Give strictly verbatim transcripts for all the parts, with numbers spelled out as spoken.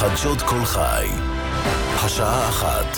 חדשות כל חי. השעה אחת.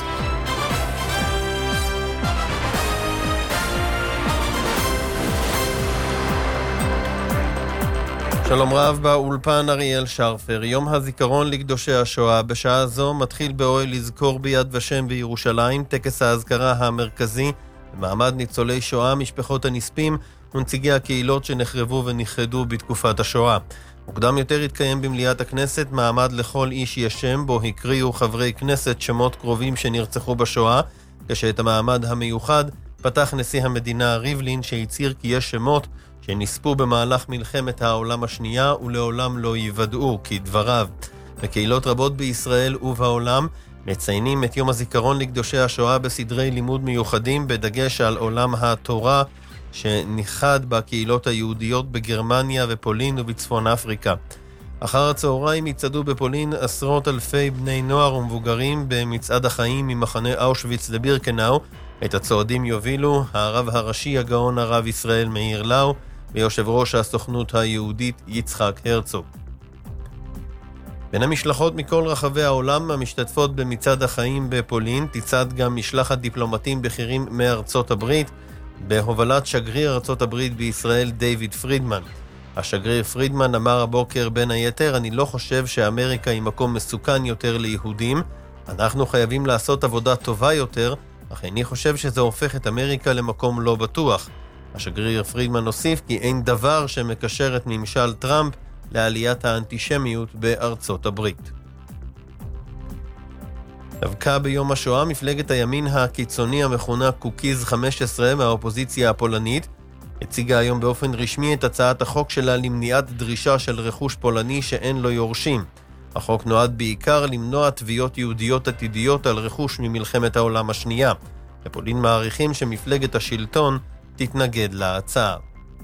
שלום רב, באולפן אריאל שרפר. יום הזיכרון לקדושי השואה. בשעה זו מתחיל באוהל לזכור ביד ושם בירושלים טקס ההזכרה המרכזי במעמד ניצולי שואה, משפחות הנספים ונציגי הקהילות שנחרבו ונכחדו בתקופת השואה. מוקדם יותר התקיים במליאת הכנסת מעמד לכל איש יש שם, בו הקריאו חברי כנסת שמות קרובים שנרצחו בשואה, כשאת המעמד המיוחד פתח נשיא המדינה ריבלין, שהצהיר כי יש שמות שנספו במהלך מלחמת העולם השנייה ולעולם לא ייוודעו, כדבריו. בקהילות רבות בישראל ובעולם מציינים את יום הזיכרון לקדושי השואה בסדרי לימוד מיוחדים, בדגש על עולם התורה שניחד בקהילות היהודיות בגרמניה ופולין ובצפון אפריקה. אחר הצהריים יצעדו בפולין עשרות אלפי בני נוער ומבוגרים במצעד החיים ממחנה אושוויץ לבירקנאו. את הצועדים יובילו הרב הראשי הגאון הרב ישראל מאיר לאו ויושב ראש הסוכנות היהודית יצחק הרצוג. בין המשלחות מכל רחבי העולם המשתתפות במצעד החיים בפולין תצעד גם משלחת דיפלומטים בכירים מארצות הברית, בהובלת שגריר ארצות הברית בישראל דיוויד פרידמן. השגריר פרידמן אמר הבוקר בין היתר, אני לא חושב שאמריקה היא מקום מסוכן יותר ליהודים, אנחנו חייבים לעשות עבודה טובה יותר, אך אני חושב שזה הופך את אמריקה למקום לא בטוח. השגריר פרידמן הוסיף כי אין דבר שמקשר את ממשל טראמפ לעליית האנטישמיות בארצות הברית. דווקא ביום השואה, מפלגת הימין הקיצוני המכונה קוקיז חמש עשרה מהאופוזיציה הפולנית הציגה היום באופן רשמי את הצעת החוק שלה למניעת דרישה של רכוש פולני שאין לו יורשים. החוק נועד בעיקר למנוע תביעות יהודיות עתידיות על רכוש ממלחמת העולם השנייה. בפולין מעריכים שמפלגת השלטון תתנגד להצעה.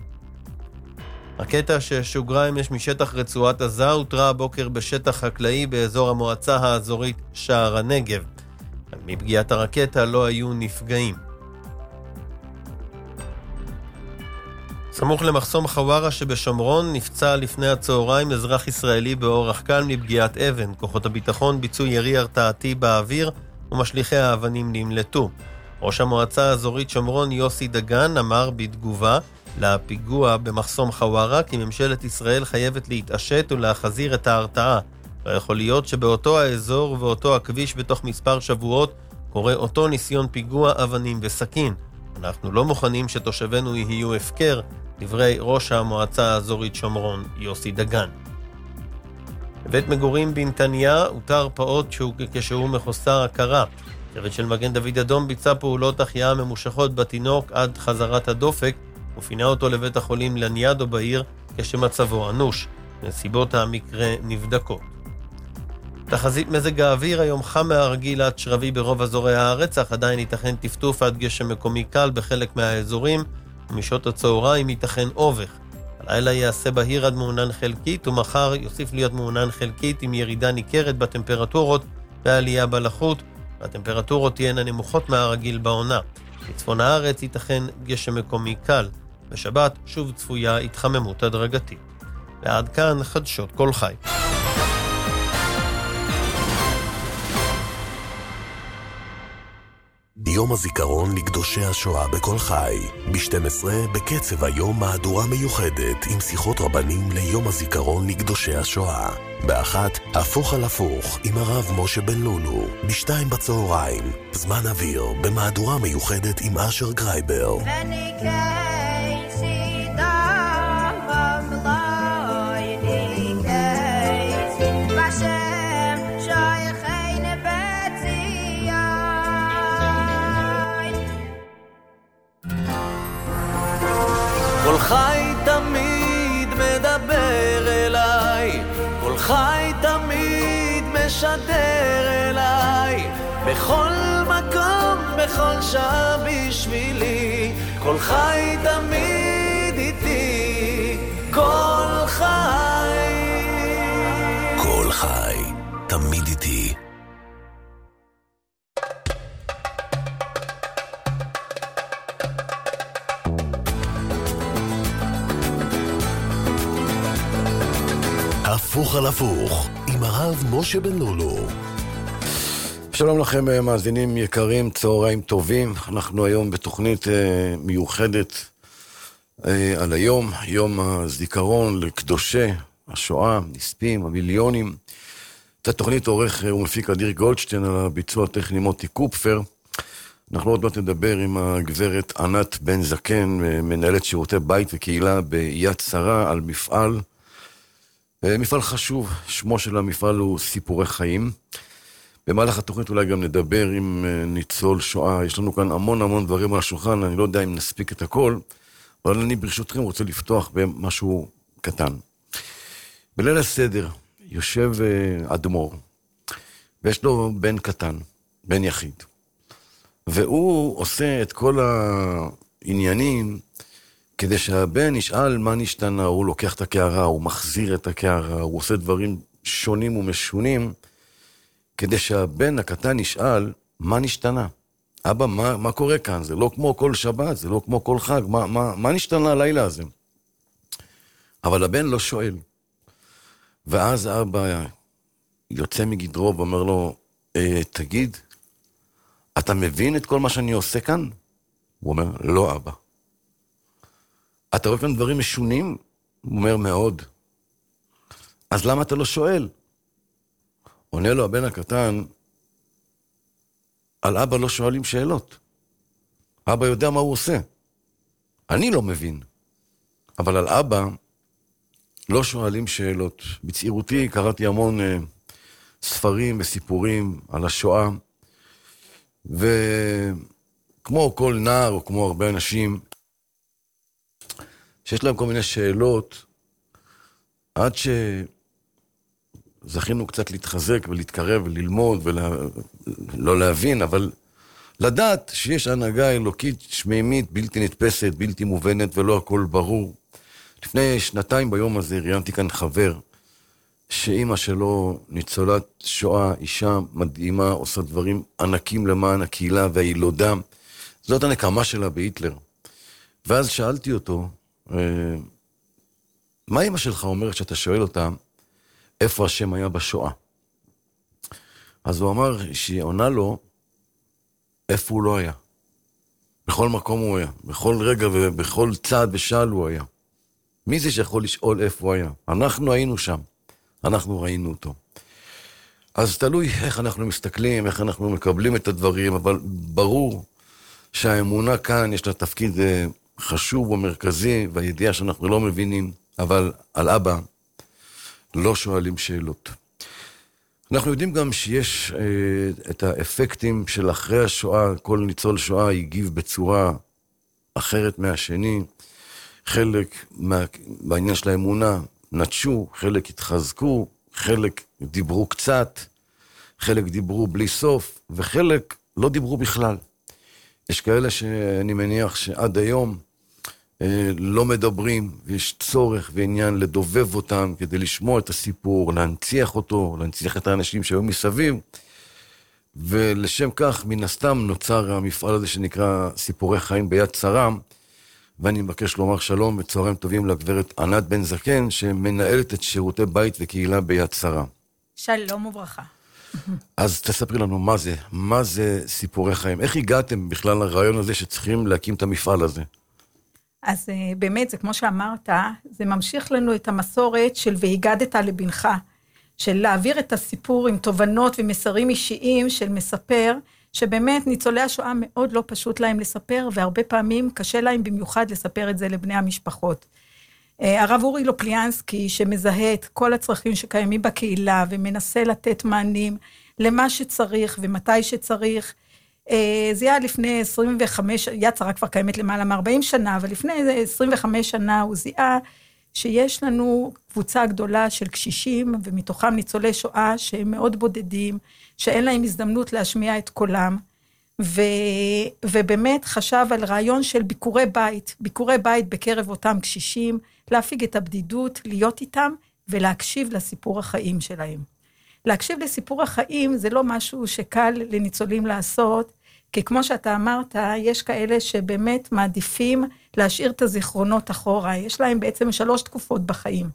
רקטה ששוגרה אמש משטח רצועת עזה הותרה הבוקר בשטח חקלאי באזור המועצה האזורית שער הנגב. מפגיעת הרקטה לא היו נפגעים. סמוך למחסום חווארה שבשומרון נפצע לפני הצהריים אזרח ישראלי באורח קל מפגיעת אבן. כוחות הביטחון ביצעו ירי הרתעתי באוויר ומשליחי האבנים נמלטו. ראש המועצה האזורית שומרון יוסי דגן אמר בתגובה לפיגוע במחסום חווארה כי ממשלת ישראל חייבת להתעשת ולהחזיר את ההרתעה. לא יכול להיות שבאותו האזור ובאותו הכביש בתוך מספר שבועות קורה אותו ניסיון פיגוע אבנים וסכין. אנחנו לא מוכנים שתושבינו יהיו הפקר, דברי ראש המועצה האזורית שומרון יוסי דגן. בבית מגורים בנתניה הותר פעוט שהוא כשהוא מחוסר הכרה. צוות של מגן דוד אדום ביצע פעולות החייאה ממושכות בתינוק עד חזרת הדופק ופינה אותו לבית החולים לניאדו בעיר כשמצבו אנוש. נסיבות המקרה נבדקות. תחזית מזג האוויר, היום חם מהרגיל עד שרבי ברוב אזורי הארץ, אך עדיין ייתכן טפטוף עד גשם מקומי קל בחלק מהאזורים, ומשעות הצהריים ייתכן אובך. הלילה יעשה בהיר עד מעונן חלקית, ומחר יוסיף להיות מעונן חלקית עם ירידה ניכרת בטמפרטורות ועלייה בלחות, והטמפרטורות תהיינה נמוכות מהרגיל בעונה. בצפון הארץ ייתכן גשם מקומי קל. בשבת שוב צפויה התחממות הדרגתית. ועד כאן חדשות כל חי. יום הזיכרון לקדושי השואה בכל חי. ב-שתים עשרה בקצב היום מהדורה מיוחדת עם שיחות רבנים ליום הזיכרון לקדושי השואה. באחת הפוך על הפוך עם הרב משה בן לולו. בשתיים בצהריים זמן אוויר במהדורה מיוחדת עם אשר גרייבר. כל חי תמיד מדבר אליי, כל חי תמיד משדר אליי, בכל מקום, בכל שעה בשבילי, כל חי תמיד איתי, כל חי. כל חי תמיד איתי. הפוך על הפוך, עם הרב משה בן לולו. שלום לכם מאזינים יקרים, צהריים טובים. אנחנו היום בתוכנית מיוחדת על היום, יום הזיכרון לקדושי השואה, נספים, המיליונים. את התוכנית עורך ומפיק אדיר גולדשטיין, על הביצוע הטכני מוטי קופפר. אנחנו עוד מעט נדבר עם הגברת ענת בן זקן, מנהלת שירותי בית וקהילה ביד שרה, על מפעל, מפעל חשוב. שמו של המפעל הוא סיפורי חיים. במהלך התוכנית אולי גם נדבר עם ניצול שואה. יש לנו כאן המון המון דברים על השולחן, אני לא יודע אם נספיק את הכל, אבל אני ברשותכם רוצה לפתוח במשהו קטן. בליל הסדר יושב אדמו"ר, ויש לו בן קטן, בן יחיד. והוא עושה את כל העניינים כדי שהבן ישאל מה נשתנה. הוא לוקח את הקערה, הוא מחזיר את הקערה, הוא עושה דברים שונים ומשונים, כדי שהבן הקטן ישאל מה נשתנה. אבא, מה, מה קורה כאן? זה לא כמו כל שבת, זה לא כמו כל חג. מה, מה, מה נשתנה הלילה הזה? אבל הבן לא שואל. ואז אבא יוצא מגדרו ואומר לו, אה, תגיד, אתה מבין את כל מה שאני עושה כאן? הוא אומר, לא אבא. אתה רואה כאן דברים משונים? הוא אומר, מאוד. אז למה אתה לא שואל? עונה לו הבן הקטן, על אבא לא שואלים שאלות. אבא יודע מה הוא עושה. אני לא מבין. אבל על אבא לא שואלים שאלות. בצעירותי קראתי המון uh, ספרים וסיפורים על השואה, וכמו כל נער או כמו הרבה אנשים שיש להם כל מיני שאלות, עד שזכינו קצת להתחזק ולהתקרב וללמוד ולא להבין, אבל לדעת שיש הנהגה אלוקית שמימית בלתי נתפסת, בלתי מובנת, ולא הכל ברור. לפני שנתיים ביום הזה ראיינתי כאן חבר שאימא שלו ניצולת שואה, אישה מדהימה, עושה דברים ענקים למען הקהילה והילודה. זאת הנקמה שלה בהיטלר. ואז שאלתי אותו, מה אימא שלך אומרת שאתה שואל אותה איפה השם היה בשואה? אז הוא אמר שהיא עונה לו איפה הוא לא היה. בכל מקום הוא היה, בכל רגע ובכל צעד ושעל הוא היה. מי זה שיכול לשאול איפה הוא היה? אנחנו היינו שם, אנחנו ראינו אותו. אז תלוי איך אנחנו מסתכלים, איך אנחנו מקבלים את הדברים, אבל ברור שהאמונה כאן יש לה תפקיד חשוב ומרכזי, והידיעה שאנחנו לא מבינים, אבל על אבא לא שואלים שאלות. אנחנו יודעים גם שיש אה, את האפקטים של אחרי השואה, כל ניצול שואה הגיב בצורה אחרת מהשני, חלק מה, בעניין של האמונה נטשו, חלק התחזקו, חלק דיברו קצת, חלק דיברו בלי סוף, וחלק לא דיברו בכלל. יש כאלה שאני מניח שעד היום אה, לא מדברים, ויש צורך ועניין לדובב אותם כדי לשמוע את הסיפור, להנציח אותו, להנציח את האנשים שהיו מסביב, ולשם כך מן הסתם נוצר המפעל הזה שנקרא סיפורי חיים ביד שרה, ואני מבקש לומר שלום וצהריים טובים לגברת ענת בן זקן, שמנהלת את שירותי בית וקהילה ביד שרה. שלום וברכה. אז תספרי לנו מה זה, מה זה סיפורי חיים? איך הגעתם בכלל לרעיון הזה שצריכים להקים את המפעל הזה? אז באמת, זה כמו שאמרת, זה ממשיך לנו את המסורת של והגדת לבנך, של להעביר את הסיפור עם תובנות ומסרים אישיים של מספר, שבאמת ניצולי השואה מאוד לא פשוט להם לספר, והרבה פעמים קשה להם במיוחד לספר את זה לבני המשפחות. הרב אורי לופליאנסקי, שמזהה את כל הצרכים שקיימים בקהילה, ומנסה לתת מענים למה שצריך ומתי שצריך, זה היה לפני עשרים וחמש, יד שרה כבר קיימת למעלה מ-ארבעים שנה, אבל לפני עשרים וחמש שנה הוא זיהה שיש לנו קבוצה גדולה של קשישים, ומתוכם ניצולי שואה שהם מאוד בודדים, שאין להם הזדמנות להשמיע את קולם, ו, ובאמת חשב על רעיון של ביקורי בית, ביקורי בית בקרב אותם קשישים, להפיג את הבדידות, להיות איתם, ולהקשיב לסיפור החיים שלהם. להקשיב לסיפור החיים זה לא משהו שקל לניצולים לעשות, כי כמו שאתה אמרת, יש כאלה שבאמת מעדיפים להשאיר את הזיכרונות אחורה, יש להם בעצם שלוש תקופות בחיים.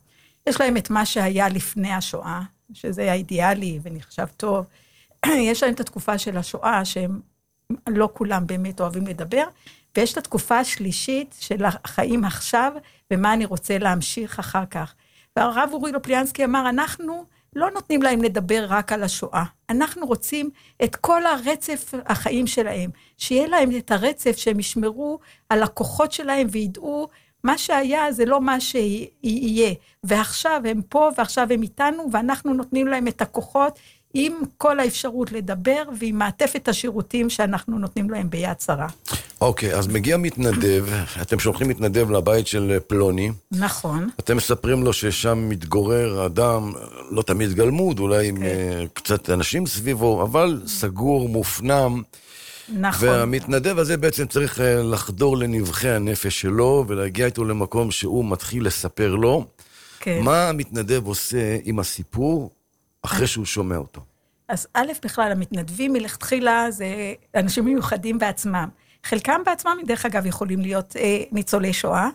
יש להם את מה שהיה לפני השואה, שזה היה אידיאלי ונחשב טוב. יש להם את התקופה של השואה, שהם לא כולם באמת אוהבים לדבר, ויש את התקופה השלישית של החיים עכשיו, ומה אני רוצה להמשיך אחר כך. והרב אורי לופליאנסקי אמר, אנחנו לא נותנים להם לדבר רק על השואה, אנחנו רוצים את כל הרצף החיים שלהם, שיהיה להם את הרצף שהם ישמרו על הכוחות שלהם, וידעו מה שהיה זה לא מה שיהיה, ועכשיו הם פה ועכשיו הם איתנו, ואנחנו נותנים להם את הכוחות, עם כל האפשרות לדבר, ועם מעטפת השירותים שאנחנו נותנים להם ביד שרה. אוקיי, אז מגיע מתנדב, אתם שולחים מתנדב לבית של פלוני. נכון. אתם מספרים לו ששם מתגורר אדם, לא תמיד גלמוד, אולי עם קצת אנשים סביבו, אבל סגור, מופנם. נכון. והמתנדב הזה בעצם צריך לחדור לנבחי הנפש שלו, ולהגיע איתו למקום שהוא מתחיל לספר לו. כן. מה המתנדב עושה עם הסיפור, אחרי שהוא שומע אותו? אז א', בכלל, המתנדבים מלכתחילה זה אנשים מיוחדים בעצמם. חלקם בעצמם, דרך אגב, יכולים להיות אה, ניצולי שואה,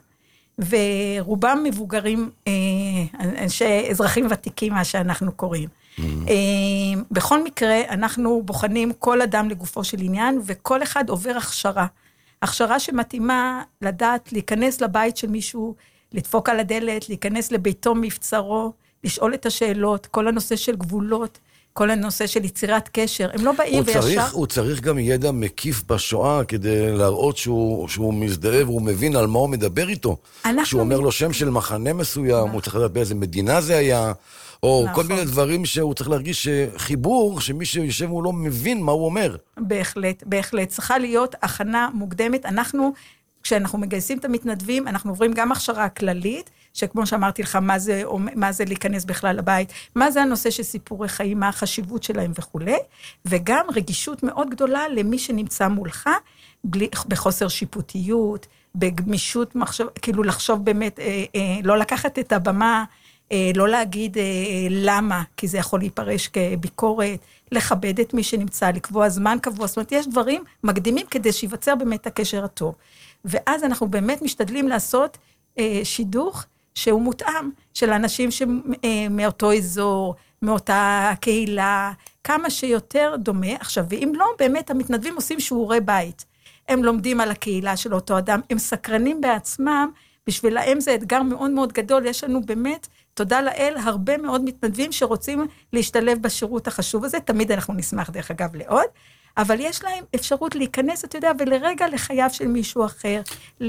ורובם מבוגרים, אה, אנשי אזרחים ותיקים, מה שאנחנו קוראים. Mm-hmm. אה, בכל מקרה, אנחנו בוחנים כל אדם לגופו של עניין, וכל אחד עובר הכשרה. הכשרה שמתאימה לדעת להיכנס לבית של מישהו, לדפוק על הדלת, להיכנס לביתו מבצרו, לשאול את השאלות, כל הנושא של גבולות, כל הנושא של יצירת קשר, הם לא באים וישר. צריך, הוא צריך גם ידע מקיף בשואה, כדי להראות שהוא, שהוא מזדהה, והוא מבין על מה הוא מדבר איתו. כשהוא אומר לו שם של מחנה מסוים, הוא צריך לדעת באיזה מדינה זה היה, או כל מיני דברים שהוא צריך להרגיש חיבור, שמי שיושב הוא לא מבין מה הוא אומר. בהחלט, בהחלט. צריכה להיות הכנה מוקדמת. אנחנו, כשאנחנו מגייסים את המתנדבים, אנחנו עוברים גם הכשרה כללית, שכמו שאמרתי לך, מה זה, מה זה להיכנס בכלל לבית, מה זה הנושא של סיפורי חיים, מה החשיבות שלהם וכו', וגם רגישות מאוד גדולה למי שנמצא מולך, בלי, בחוסר שיפוטיות, בגמישות מחשב, כאילו לחשוב באמת, אה, אה, לא לקחת את הבמה, אה, לא להגיד אה, למה, כי זה יכול להיפרש כביקורת, לכבד את מי שנמצא, לקבוע זמן קבוע, זאת אומרת, יש דברים מקדימים כדי שיווצר באמת הקשר הטוב. ואז אנחנו באמת משתדלים לעשות אה, שידוך, שהוא מותאם של אנשים שמאותו אזור, מאותה קהילה, כמה שיותר דומה. עכשיו, ואם לא, באמת המתנדבים עושים שיעורי בית. הם לומדים על הקהילה של אותו אדם, הם סקרנים בעצמם, בשבילהם זה אתגר מאוד מאוד גדול, יש לנו באמת, תודה לאל, הרבה מאוד מתנדבים שרוצים להשתלב בשירות החשוב הזה, תמיד אנחנו נשמח דרך אגב לעוד, אבל יש להם אפשרות להיכנס, אתה יודע, ולרגע לחייו של מישהו אחר,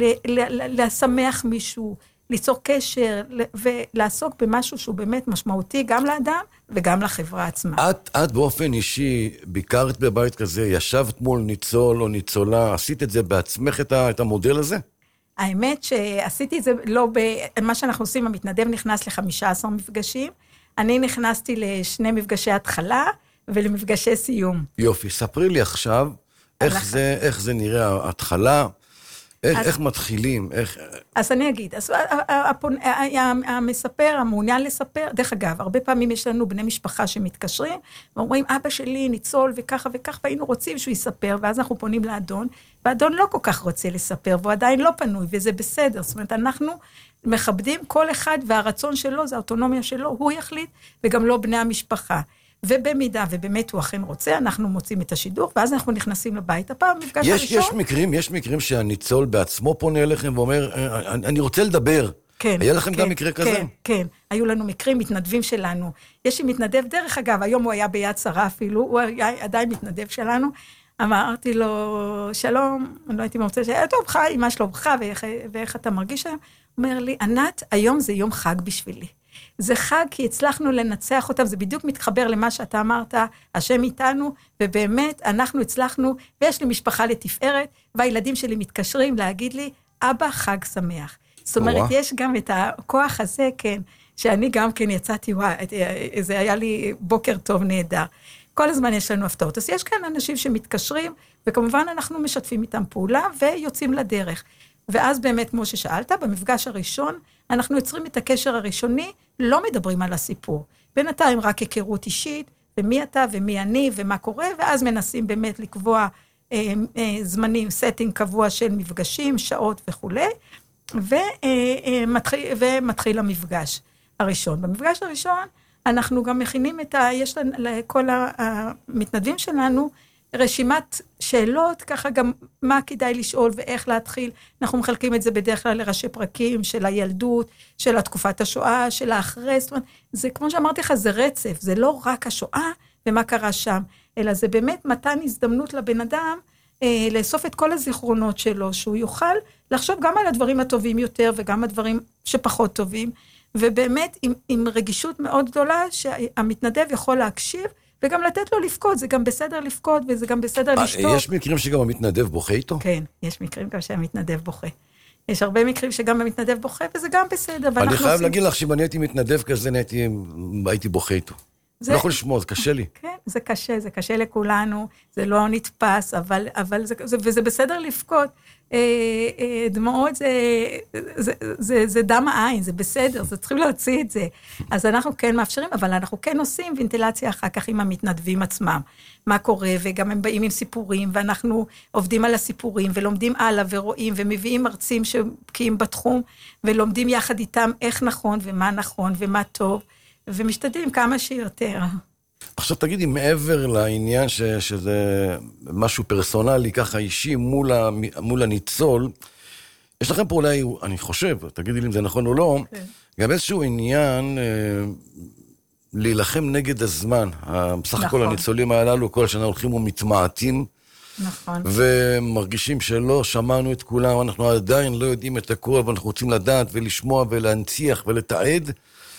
לשמח מישהו, ליצור קשר ולעסוק במשהו שהוא באמת משמעותי גם לאדם וגם לחברה עצמה. את, את באופן אישי ביקרת בבית כזה, ישבת מול ניצול או ניצולה, עשית את זה בעצמך את, את המודל הזה? האמת שעשיתי את זה לא ב... מה שאנחנו עושים, המתנדב נכנס ל-חמישה עשר מפגשים, אני נכנסתי לשני מפגשי התחלה ולמפגשי סיום. יופי, ספרי לי עכשיו איך זה, איך זה נראה ההתחלה, איך, אז, איך מתחילים, איך... אז אני אגיד, אז הפון, המספר, המעוניין לספר, דרך אגב, הרבה פעמים יש לנו בני משפחה שמתקשרים, ואומרים, אבא שלי ניצול וככה וככה, והיינו רוצים שהוא יספר, ואז אנחנו פונים לאדון, והאדון לא כל כך רוצה לספר, והוא עדיין לא פנוי, וזה בסדר, זאת אומרת, אנחנו מכבדים כל אחד, והרצון שלו, זה האוטונומיה שלו, הוא יחליט, וגם לא בני המשפחה. ובמידה, ובאמת הוא אכן רוצה, אנחנו מוצאים את השידוך, ואז אנחנו נכנסים לבית. הפעם, מפגש יש, הראשון... יש מקרים, יש מקרים שהניצול בעצמו פונה אליכם ואומר, אני, אני רוצה לדבר. כן. היה לכם כן, גם מקרה כזה? כן, כן. היו לנו מקרים, מתנדבים שלנו. יש לי מתנדב, דרך אגב, היום הוא היה ביד שרה אפילו, הוא היה עדיין מתנדב שלנו. אמרתי לו, שלום, אני לא הייתי מרוצה, טוב, חי, מה שלומך, ואיך, ואיך אתה מרגיש היום? הוא אומר לי, ענת, היום זה יום חג בשבילי. זה חג כי הצלחנו לנצח אותם, זה בדיוק מתחבר למה שאתה אמרת, השם איתנו, ובאמת אנחנו הצלחנו, ויש לי משפחה לתפארת, והילדים שלי מתקשרים להגיד לי, אבא חג שמח. זאת אומרת, יש גם את הכוח הזה, כן, שאני גם כן יצאתי, וואי, זה היה לי בוקר טוב נהדר. כל הזמן יש לנו הפתעות. אז יש כאן אנשים שמתקשרים, וכמובן אנחנו משתפים איתם פעולה, ויוצאים לדרך. ואז באמת, כמו ששאלת, במפגש הראשון, אנחנו יוצרים את הקשר הראשוני, לא מדברים על הסיפור. בינתיים רק היכרות אישית, ומי אתה ומי אני ומה קורה, ואז מנסים באמת לקבוע אה, אה, זמנים, סטינג קבוע של מפגשים, שעות וכו', ומתחיל, ומתחיל המפגש. הראשון. במפגש הראשון, אנחנו גם מכינים את ה... יש לכל המתנדבים שלנו רשימת שאלות, ככה גם מה כדאי לשאול ואיך להתחיל. אנחנו מחלקים את זה בדרך כלל לראשי פרקים של הילדות, של התקופת השואה, של האחרי. זאת אומרת, זה כמו שאמרתי לך, זה רצף, זה לא רק השואה ומה קרה שם, אלא זה באמת מתן הזדמנות לבן אדם אה, לאסוף את כל הזיכרונות שלו, שהוא יוכל לחשוב גם על הדברים הטובים יותר וגם הדברים שפחות טובים, ובאמת עם, עם רגישות מאוד גדולה שהמתנדב יכול להקשיב, וגם לתת לו לפקוד, זה גם בסדר לפקוד, וזה גם בסדר לשתות. יש מקרים שגם המתנדב בוכה איתו? כן, יש מקרים גם שהמתנדב בוכה. יש הרבה מקרים שגם המתנדב בוכה, וזה גם בסדר. אני חייב להגיד לך שאם אני הייתי מתנדב כזה, הייתי בוכה איתו. לא יכול לשמוע, זה קשה לי. כן, זה קשה, זה קשה לכולנו, זה לא נתפס, אבל, אבל זה, זה, וזה בסדר לפקוד. דמעות זה, זה, זה, זה דם העין, זה בסדר, זה צריכים להוציא את זה. אז אנחנו כן מאפשרים, אבל אנחנו כן עושים וינטילציה אחר כך עם המתנדבים עצמם. מה קורה, וגם הם באים עם סיפורים, ואנחנו עובדים על הסיפורים, ולומדים הלאה, ורואים, ומביאים מרצים שבקיאים בתחום, ולומדים יחד איתם איך נכון, ומה נכון, ומה טוב, ומשתדלים כמה שיותר. עכשיו תגידי, מעבר לעניין ש, שזה משהו פרסונלי, ככה אישי, מול, ה, מול הניצול, יש לכם פה אולי, אני חושב, תגידי לי אם זה נכון או לא, okay. גם איזשהו עניין אה, להילחם נגד הזמן. בסך נכון. הכל הניצולים הללו כל שנה הולכים ומתמעטים, נכון. ומרגישים שלא שמענו את כולם, אנחנו עדיין לא יודעים את הכל, אבל אנחנו רוצים לדעת ולשמוע ולהנציח ולתעד,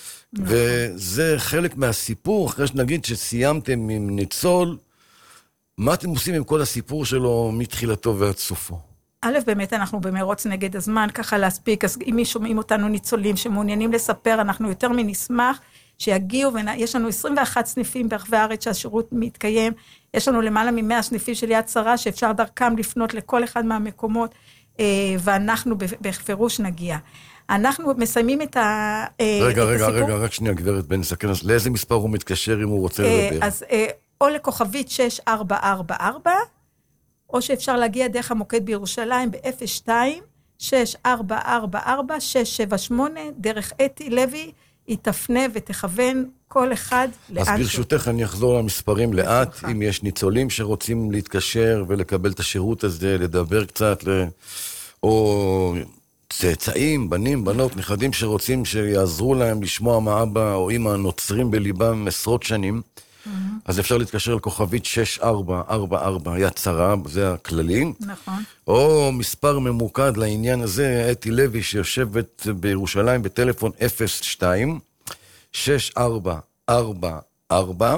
וזה חלק מהסיפור, אחרי שנגיד שסיימתם עם ניצול, מה אתם עושים עם כל הסיפור שלו מתחילתו ועד סופו? א', באמת אנחנו במרוץ נגד הזמן, ככה להספיק, אז אם שומעים אותנו ניצולים שמעוניינים לספר, אנחנו יותר מנשמח שיגיעו, ויש לנו עשרים ואחד סניפים ברחבי הארץ שהשירות מתקיים, יש לנו למעלה ממאה סניפים של יד שרה, שאפשר דרכם לפנות לכל אחד מהמקומות, ואנחנו בפירוש נגיע. אנחנו מסיימים את ה... רגע, רגע, רגע, רק שנייה, גברת בן סכנס, לאיזה מספר הוא מתקשר אם הוא רוצה לדבר? אז או לכוכבית שש ארבע ארבע ארבע, או שאפשר להגיע דרך המוקד בירושלים ב-אפס שתיים שש ארבע ארבע ארבע שש שבע שמונה, דרך אתי לוי, היא תפנה ותכוון כל אחד לאן. אז ברשותך אני אחזור למספרים לאט, אם יש ניצולים שרוצים להתקשר ולקבל את השירות הזה, לדבר קצת, או צאצאים, בנים, בנות, נכדים שרוצים שיעזרו להם לשמוע מה אבא או אמא נוצרים בליבם עשרות שנים, אז אפשר להתקשר לכוכבית שש ארבע ארבע ארבע, יד שרה, זה הכללי. נכון. או מספר ממוקד לעניין הזה, אתי לוי שיושבת בירושלים בטלפון אפס שתיים שש ארבע ארבע ארבע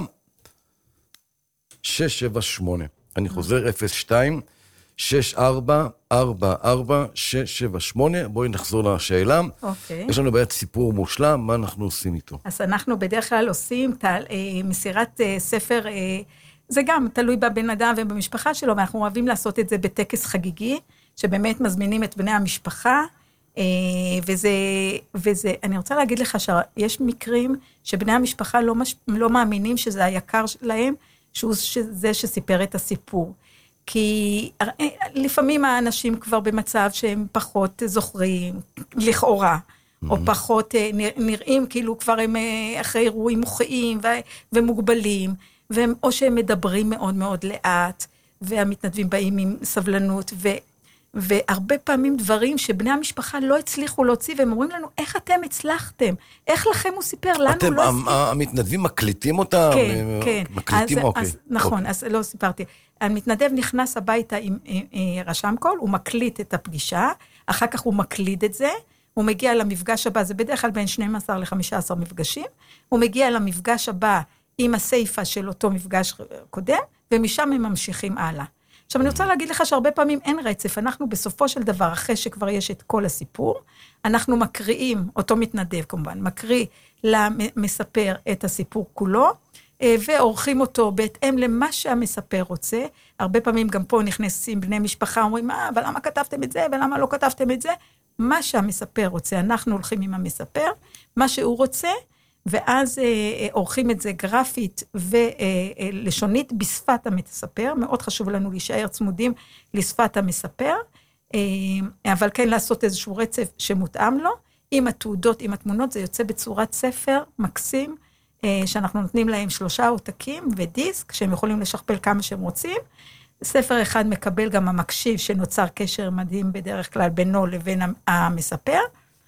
שש שבע שמונה. אני חוזר אפס שתיים שש ארבע ארבע ארבע שש שבע שמונה. בואי נחזור לשאלה. אוקיי. יש לנו בעיית סיפור מושלם, מה אנחנו עושים איתו? אז אנחנו בדרך כלל עושים תל, אה, מסירת אה, ספר, אה, זה גם תלוי בבן אדם ובמשפחה שלו, ואנחנו אוהבים לעשות את זה בטקס חגיגי, שבאמת מזמינים את בני המשפחה, אה, וזה, וזה, אני רוצה להגיד לך שיש מקרים שבני המשפחה לא, מש, לא מאמינים שזה היקר להם, שהוא זה שסיפר את הסיפור. כי לפעמים האנשים כבר במצב שהם פחות זוכרים, לכאורה, או פחות נראים כאילו כבר הם אחרי אירועים מוחיים ומוגבלים, או שהם מדברים מאוד מאוד לאט, והמתנדבים באים עם סבלנות, והרבה פעמים דברים שבני המשפחה לא הצליחו להוציא, והם אומרים לנו, איך אתם הצלחתם? איך לכם הוא סיפר? לנו לא הצליח. המתנדבים מקליטים אותם? כן, כן. מקליטים, אוקיי. נכון, אז לא סיפרתי. המתנדב נכנס הביתה עם רשם קול, הוא מקליט את הפגישה, אחר כך הוא מקליד את זה, הוא מגיע למפגש הבא, זה בדרך כלל בין שנים עשר לחמישה עשר מפגשים, הוא מגיע למפגש הבא עם הסייפה של אותו מפגש קודם, ומשם הם ממשיכים הלאה. עכשיו אני רוצה להגיד לך שהרבה פעמים אין רצף, אנחנו בסופו של דבר, אחרי שכבר יש את כל הסיפור, אנחנו מקריאים, אותו מתנדב כמובן, מקריא למספר את הסיפור כולו, ועורכים אותו בהתאם למה שהמספר רוצה. הרבה פעמים גם פה נכנסים בני משפחה, אומרים, אה, אבל למה כתבתם את זה, ולמה לא כתבתם את זה? מה שהמספר רוצה, אנחנו הולכים עם המספר, מה שהוא רוצה, ואז אה, עורכים את זה גרפית ולשונית בשפת המספר, מאוד חשוב לנו להישאר צמודים לשפת המספר, אה, אבל כן לעשות איזשהו רצף שמותאם לו, עם התעודות, עם התמונות, זה יוצא בצורת ספר מקסים, שאנחנו נותנים להם שלושה עותקים ודיסק, שהם יכולים לשכפל כמה שהם רוצים. ספר אחד מקבל גם המקשיב, שנוצר קשר מדהים בדרך כלל בינו לבין המספר,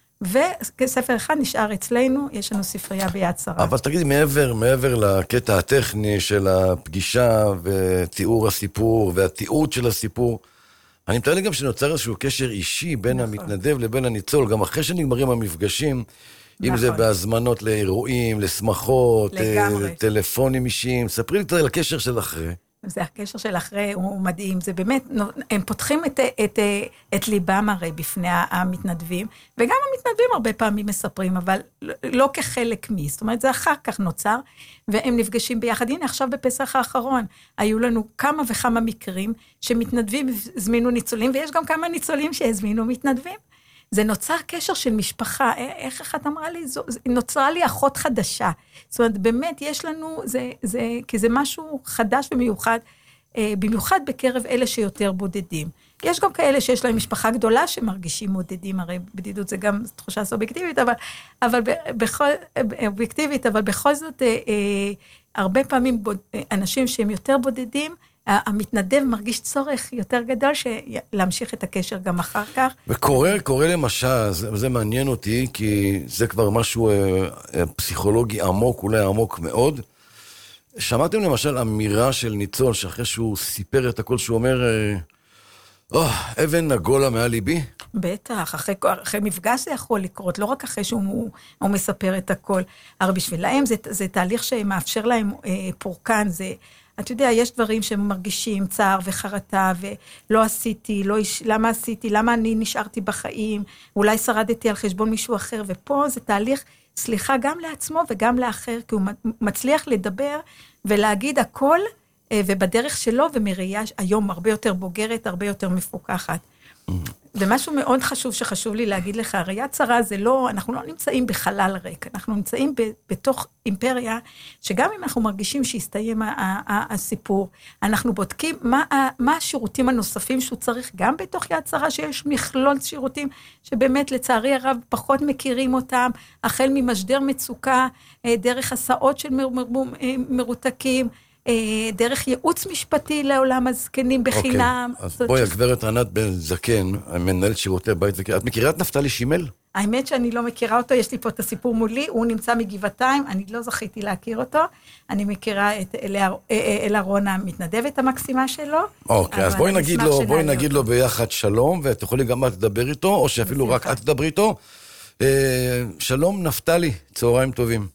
וספר אחד נשאר אצלנו, יש לנו ספרייה ביד שרה. אבל תגידי, מעבר, מעבר לקטע הטכני של הפגישה ותיאור הסיפור והתיעוד של הסיפור, אני מתאר לי גם שנוצר איזשהו קשר אישי בין נכון. המתנדב לבין הניצול, גם אחרי שנגמרים המפגשים, נכון. אם זה בהזמנות לאירועים, לשמחות, לגמרי. טלפונים אישיים, ספרי לי קצת על הקשר של אחרי. זה הקשר של אחרי, הוא מדהים, זה באמת, הם פותחים את, את, את ליבם הרי בפני המתנדבים, וגם המתנדבים הרבה פעמים מספרים, אבל לא כחלק מי, זאת אומרת, זה אחר כך נוצר, והם נפגשים ביחד. הנה, עכשיו בפסח האחרון, היו לנו כמה וכמה מקרים, שמתנדבים הזמינו ניצולים, ויש גם כמה ניצולים שהזמינו מתנדבים. זה נוצר קשר של משפחה, איך אחת אמרה לי, זו, נוצרה לי אחות חדשה. זאת אומרת, באמת יש לנו, זה, זה, כי זה משהו חדש ומיוחד, במיוחד בקרב אלה שיותר בודדים. יש גם כאלה שיש להם משפחה גדולה שמרגישים מודדים, הרי בדידות זה גם תחושה סובייקטיבית, אבל, אבל בכל, אובייקטיבית, אבל בכל זאת, הרבה פעמים אנשים שהם יותר בודדים, המתנדב מרגיש צורך יותר גדול להמשיך את הקשר גם אחר כך. וקורא, קורא למשל, זה, זה מעניין אותי, כי זה כבר משהו אה, פסיכולוגי עמוק, אולי עמוק מאוד. שמעתם למשל אמירה של ניצול, שאחרי שהוא סיפר את הכל, שהוא אומר, אה, oh, אבן נגולה מעל ליבי? בטח, אחרי, אחרי מפגש זה יכול לקרות, לא רק אחרי שהוא הוא מספר את הכל. הרי בשבילהם זה, זה תהליך שמאפשר להם אה, פורקן, זה... אתה יודע, יש דברים שהם מרגישים צער וחרטה, ולא עשיתי, לא, למה עשיתי, למה אני נשארתי בחיים, אולי שרדתי על חשבון מישהו אחר, ופה זה תהליך, סליחה, גם לעצמו וגם לאחר, כי הוא מצליח לדבר ולהגיד הכל, ובדרך שלו, ומראייה היום הרבה יותר בוגרת, הרבה יותר מפוקחת. ומשהו מאוד חשוב שחשוב לי להגיד לך, ראיית צרה זה לא, אנחנו לא נמצאים בחלל ריק, אנחנו נמצאים ב, בתוך אימפריה, שגם אם אנחנו מרגישים שהסתיים ה, ה, ה, הסיפור, אנחנו בודקים מה, מה השירותים הנוספים שהוא צריך, גם בתוך יד צרה שיש מכלול שירותים, שבאמת לצערי הרב פחות מכירים אותם, החל ממשדר מצוקה, דרך הסעות של מר, מר, מרותקים, דרך ייעוץ משפטי לעולם הזקנים בחינם. אוקיי, אז בואי, הגברת ענת בן זקן, מנהלת שירותי בית זקן, את מכירה את נפתלי שימל? האמת שאני לא מכירה אותו, יש לי פה את הסיפור מולי, הוא נמצא מגבעתיים, אני לא זכיתי להכיר אותו, אני מכירה את אלה רונה המתנדבת המקסימה שלו. אוקיי, אז בואי נגיד לו, בואי נגיד לו ביחד שלום, ואת יכולה גם את לדבר איתו, או שאפילו רק את תדברי איתו. שלום נפתלי, צהריים טובים.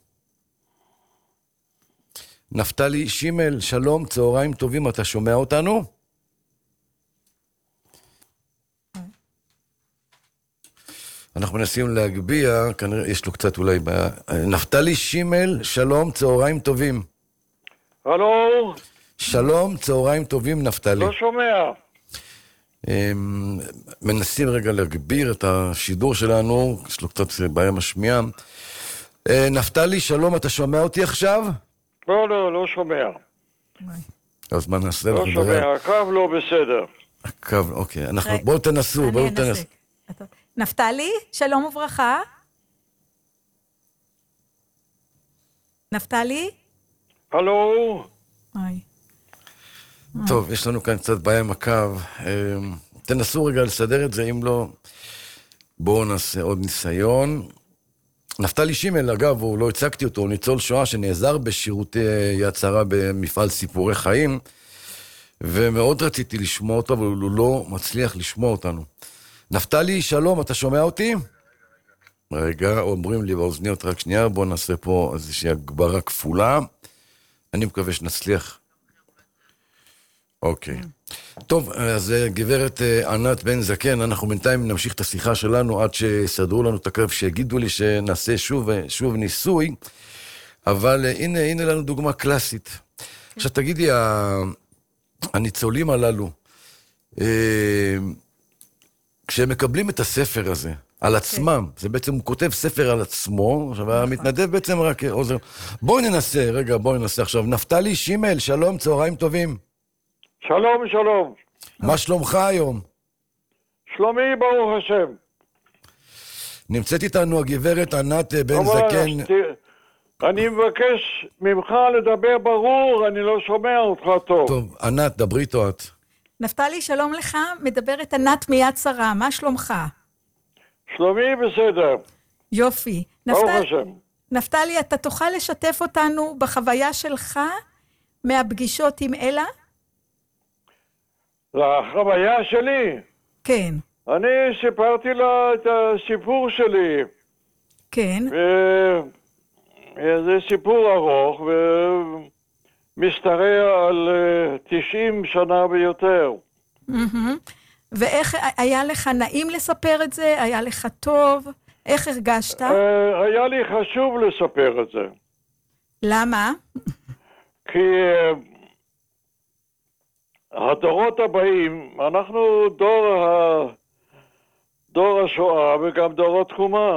נפתלי שימל, שלום, צהריים טובים, אתה שומע אותנו? אנחנו מנסים להגביע, כנראה יש לו קצת אולי... נפתלי שימל, שלום, צהריים טובים. הלו? שלום, צהריים טובים, נפתלי. לא שומע. מנסים רגע להגביר את השידור שלנו, יש לו קצת בעיה משמיעה. נפתלי, שלום, אתה שומע אותי עכשיו? לא, לא, לא שומע. אז מה נעשה? לא שומע, הקו לא בסדר. הקו, אוקיי. אנחנו, בואו תנסו, בואו תנסו. נפתלי, שלום וברכה. נפתלי? הלו? טוב, יש לנו כאן קצת בעיה עם הקו. תנסו רגע לסדר את זה, אם לא, בואו נעשה עוד ניסיון. נפתלי שימל, אגב, הוא לא הצגתי אותו, הוא ניצול שואה שנעזר בשירותי יד שרה במפעל סיפורי חיים, ומאוד רציתי לשמוע אותו, אבל הוא לא מצליח לשמוע אותנו. נפתלי, שלום, אתה שומע אותי? רגע, אומרים לי באוזניות רק שנייה, בואו נעשה פה איזושהי הגברה כפולה. אני מקווה שנצליח. אוקיי. טוב, אז גברת ענת בן זקן, אנחנו בינתיים נמשיך את השיחה שלנו עד שסדרו לנו את הקרב, שיגידו לי שנעשה שוב, שוב ניסוי, אבל הנה, הנה לנו דוגמה קלאסית. עכשיו תגידי, הניצולים הללו, כשהם מקבלים את הספר הזה על עצמם, זה בעצם, הוא כותב ספר על עצמו, עכשיו המתנדב בעצם רק עוזר. בואי ננסה, רגע, בואי ננסה עכשיו. נפתלי שימל, שלום, צהריים טובים. שלום, שלום. מה שלומך היום? שלומי, ברוך השם. נמצאת איתנו הגברת ענת בן זקן. אני מבקש ממך לדבר ברור, אני לא שומע אותך טוב. טוב, ענת, דברי איתו את. נפתלי, שלום לך, מדברת ענת מיד שרה, מה שלומך? שלומי בסדר. יופי. ברוך נפתל... השם. נפתלי, אתה תוכל לשתף אותנו בחוויה שלך מהפגישות עם אלה? לחוויה שלי? כן. אני סיפרתי לה את הסיפור שלי. כן. ו... זה סיפור ארוך ומשתרע על תשעים שנה ויותר. ואיך היה לך נעים לספר את זה? היה לך טוב? איך הרגשת? היה לי חשוב לספר את זה. למה? כי הדורות הבאים, אנחנו דור, ה... דור השואה וגם דור התקומה.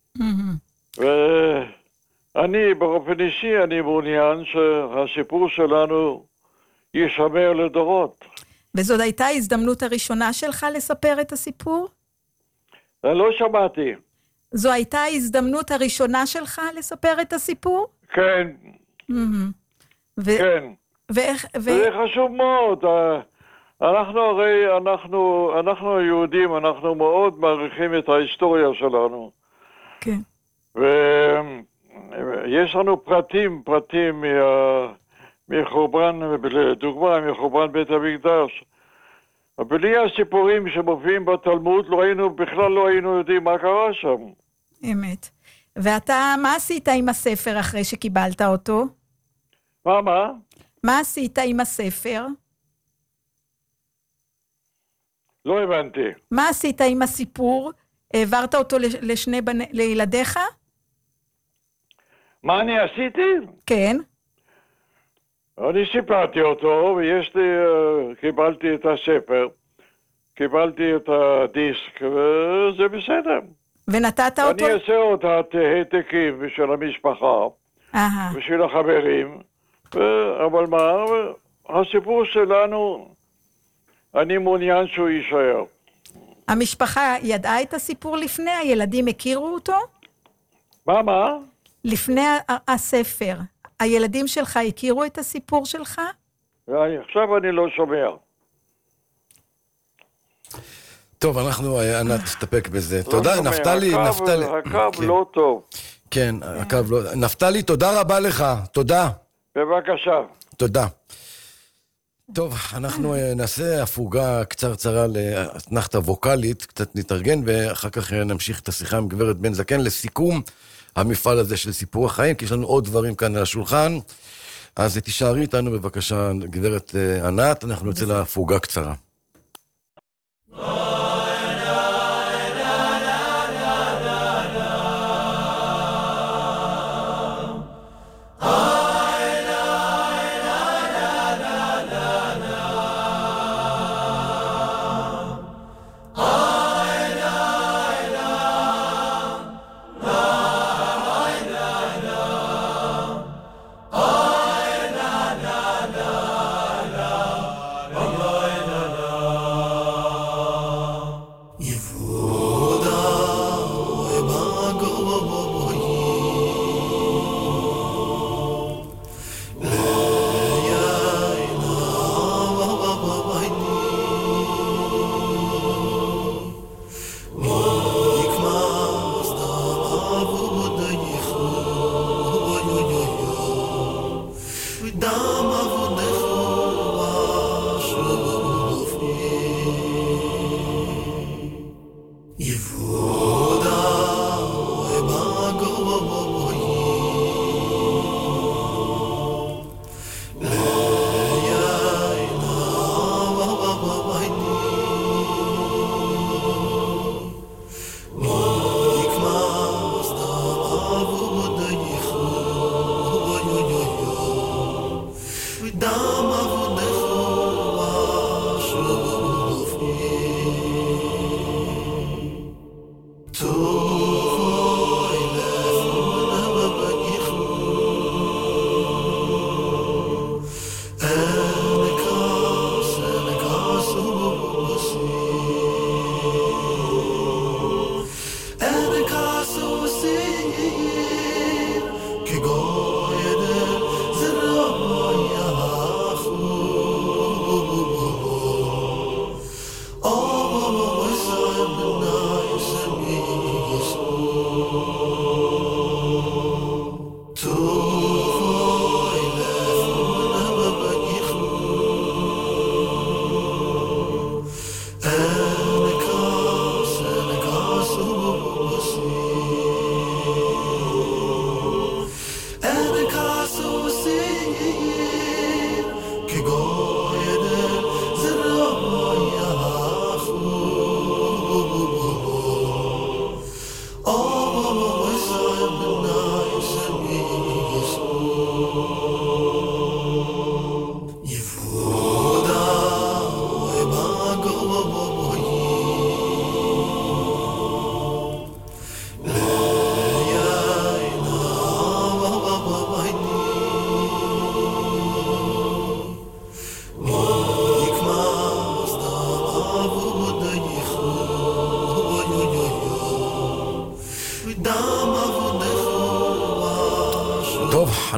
ואני באופן אישי, אני מעוניין שהסיפור שלנו יישמר לדורות. וזאת הייתה ההזדמנות הראשונה שלך לספר את הסיפור? אני לא שמעתי. זו הייתה ההזדמנות הראשונה שלך לספר את הסיפור? כן. ו- כן. ואיך... ו- זה חשוב מאוד. אנחנו הרי, אנחנו, אנחנו היהודים, אנחנו מאוד מעריכים את ההיסטוריה שלנו. כן. ויש לנו פרטים, פרטים מה, מחורבן, לדוגמה, מחורבן בית המקדש. בלי הסיפורים שמופיעים בתלמוד, לא היינו, בכלל לא היינו יודעים מה קרה שם. אמת. ואתה, מה עשית עם הספר אחרי שקיבלת אותו? מה, מה? מה עשית עם הספר? לא הבנתי. מה עשית עם הסיפור? העברת אותו לשני בני, לילדיך? מה אני עשיתי? כן. אני סיפרתי אותו, ויש לי, קיבלתי את הספר, קיבלתי את הדיסק, וזה בסדר. ונתת אותו? אני אעשה אותה העתקים בשביל המשפחה, אהה. בשביל החברים, ו- אבל מה, הסיפור שלנו, אני מעוניין שהוא יישאר. המשפחה ידעה את הסיפור לפני? הילדים הכירו אותו? מה, מה? לפני ה- הספר. הילדים שלך הכירו את הסיפור שלך? עכשיו אני לא שומע. טוב, אנחנו, ענת, נסתפק בזה. תודה, שומע. נפתלי, הקו, נפתלי. הקו כן. לא טוב. כן, הקו לא... נפתלי, תודה רבה לך. תודה. בבקשה. תודה. טוב, אנחנו נעשה הפוגה קצרצרה לאתנחתה ווקלית, קצת נתארגן, ואחר כך נמשיך את השיחה עם גברת בן זקן לסיכום המפעל הזה של סיפור החיים, כי יש לנו עוד דברים כאן על השולחן. אז תישארי איתנו בבקשה, גברת ענת, אנחנו נצא להפוגה קצרה.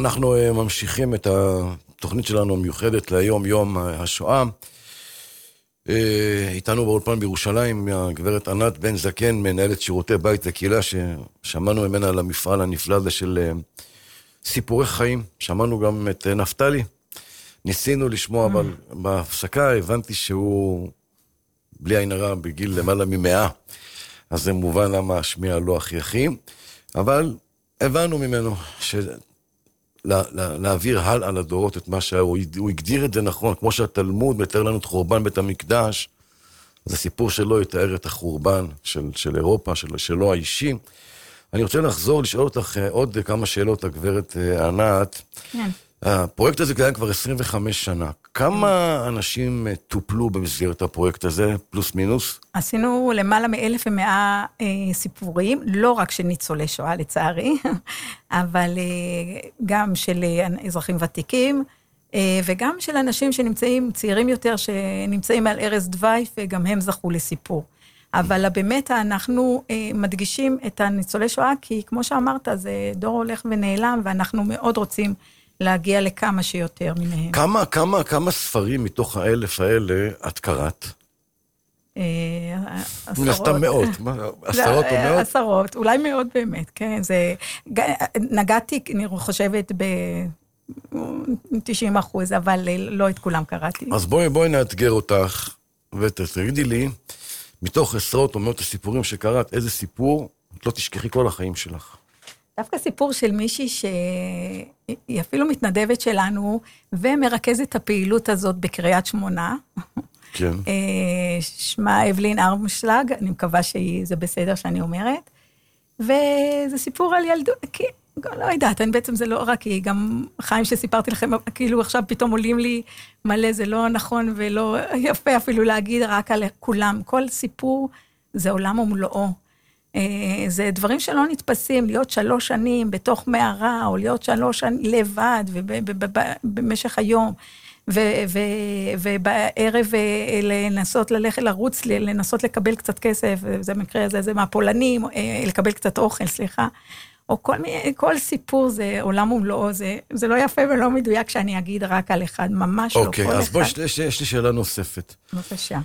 אנחנו ממשיכים את התוכנית שלנו המיוחדת ליום, יום השואה. איתנו באולפן בירושלים, הגברת ענת בן זקן, מנהלת שירותי בית וקהילה, ששמענו ממנה על המפעל הנפלא הזה של סיפורי חיים. שמענו גם את נפתלי. ניסינו לשמוע, אבל בהפסקה הבנתי שהוא, בלי עין הרע, בגיל למעלה ממאה. אז זה מובן למה השמיע לא הכי הכי. אבל הבנו ממנו ש... לה, לה, להעביר הלאה לדורות את מה שהוא הוא הגדיר את זה נכון, כמו שהתלמוד מתאר לנו את חורבן בית המקדש, זה סיפור שלו יתאר את החורבן של, של אירופה, של, שלו האישי. אני רוצה לחזור, לשאול אותך עוד כמה שאלות, הגברת ענת. כן. הפרויקט הזה קיים כבר עשרים וחמש שנה. כמה אנשים טופלו במסגרת הפרויקט הזה, פלוס מינוס? עשינו למעלה מאלף ומאה אה, סיפורים, לא רק של ניצולי שואה לצערי, אבל אה, גם של אה, אזרחים ותיקים, אה, וגם של אנשים שנמצאים, צעירים יותר, שנמצאים על ערש דווי, וגם הם זכו לסיפור. אבל באמת אנחנו אה, מדגישים את הניצולי שואה, כי כמו שאמרת, זה דור הולך ונעלם, ואנחנו מאוד רוצים להגיע לכמה שיותר מהם. כמה, כמה, כמה ספרים מתוך האלף האלה את קראת? עשרות. נסתם מאות, עשרות או מאות? עשרות, אולי מאות באמת, כן, זה, נגעתי, אני חושבת, ב-תשעים אחוז, אבל לא את כולם קראתי. אז בואי, בואי נאתגר אותך, ותגידי לי, מתוך עשרות או מאות הסיפורים שקראת, איזה סיפור, את לא תשכחי כל החיים שלך. דווקא סיפור של מישהי שהיא אפילו מתנדבת שלנו, ומרכזת את הפעילות הזאת בקריית שמונה. כן. שמה אבלין ארמשלג, אני מקווה שזה בסדר שאני אומרת. וזה סיפור על ילדות, כי לא יודעת, אני בעצם זה לא רק, כי גם חיים שסיפרתי לכם, כאילו עכשיו פתאום עולים לי מלא, זה לא נכון ולא יפה אפילו להגיד רק על כולם. כל סיפור זה עולם ומלואו. זה דברים שלא נתפסים, להיות שלוש שנים בתוך מערה, או להיות שלוש שנים לבד, במשך היום, ובערב לנסות ללכת לרוץ, לנסות לקבל קצת כסף, זה מקרה הזה, זה מהפולנים, לקבל קצת אוכל, סליחה, או כל, כל סיפור זה עולם ומלואו, זה, זה לא יפה ולא מדויק שאני אגיד רק על אחד, ממש לא כל אחד. אוקיי, אז בואי, יש לי שאלה נוספת. בבקשה.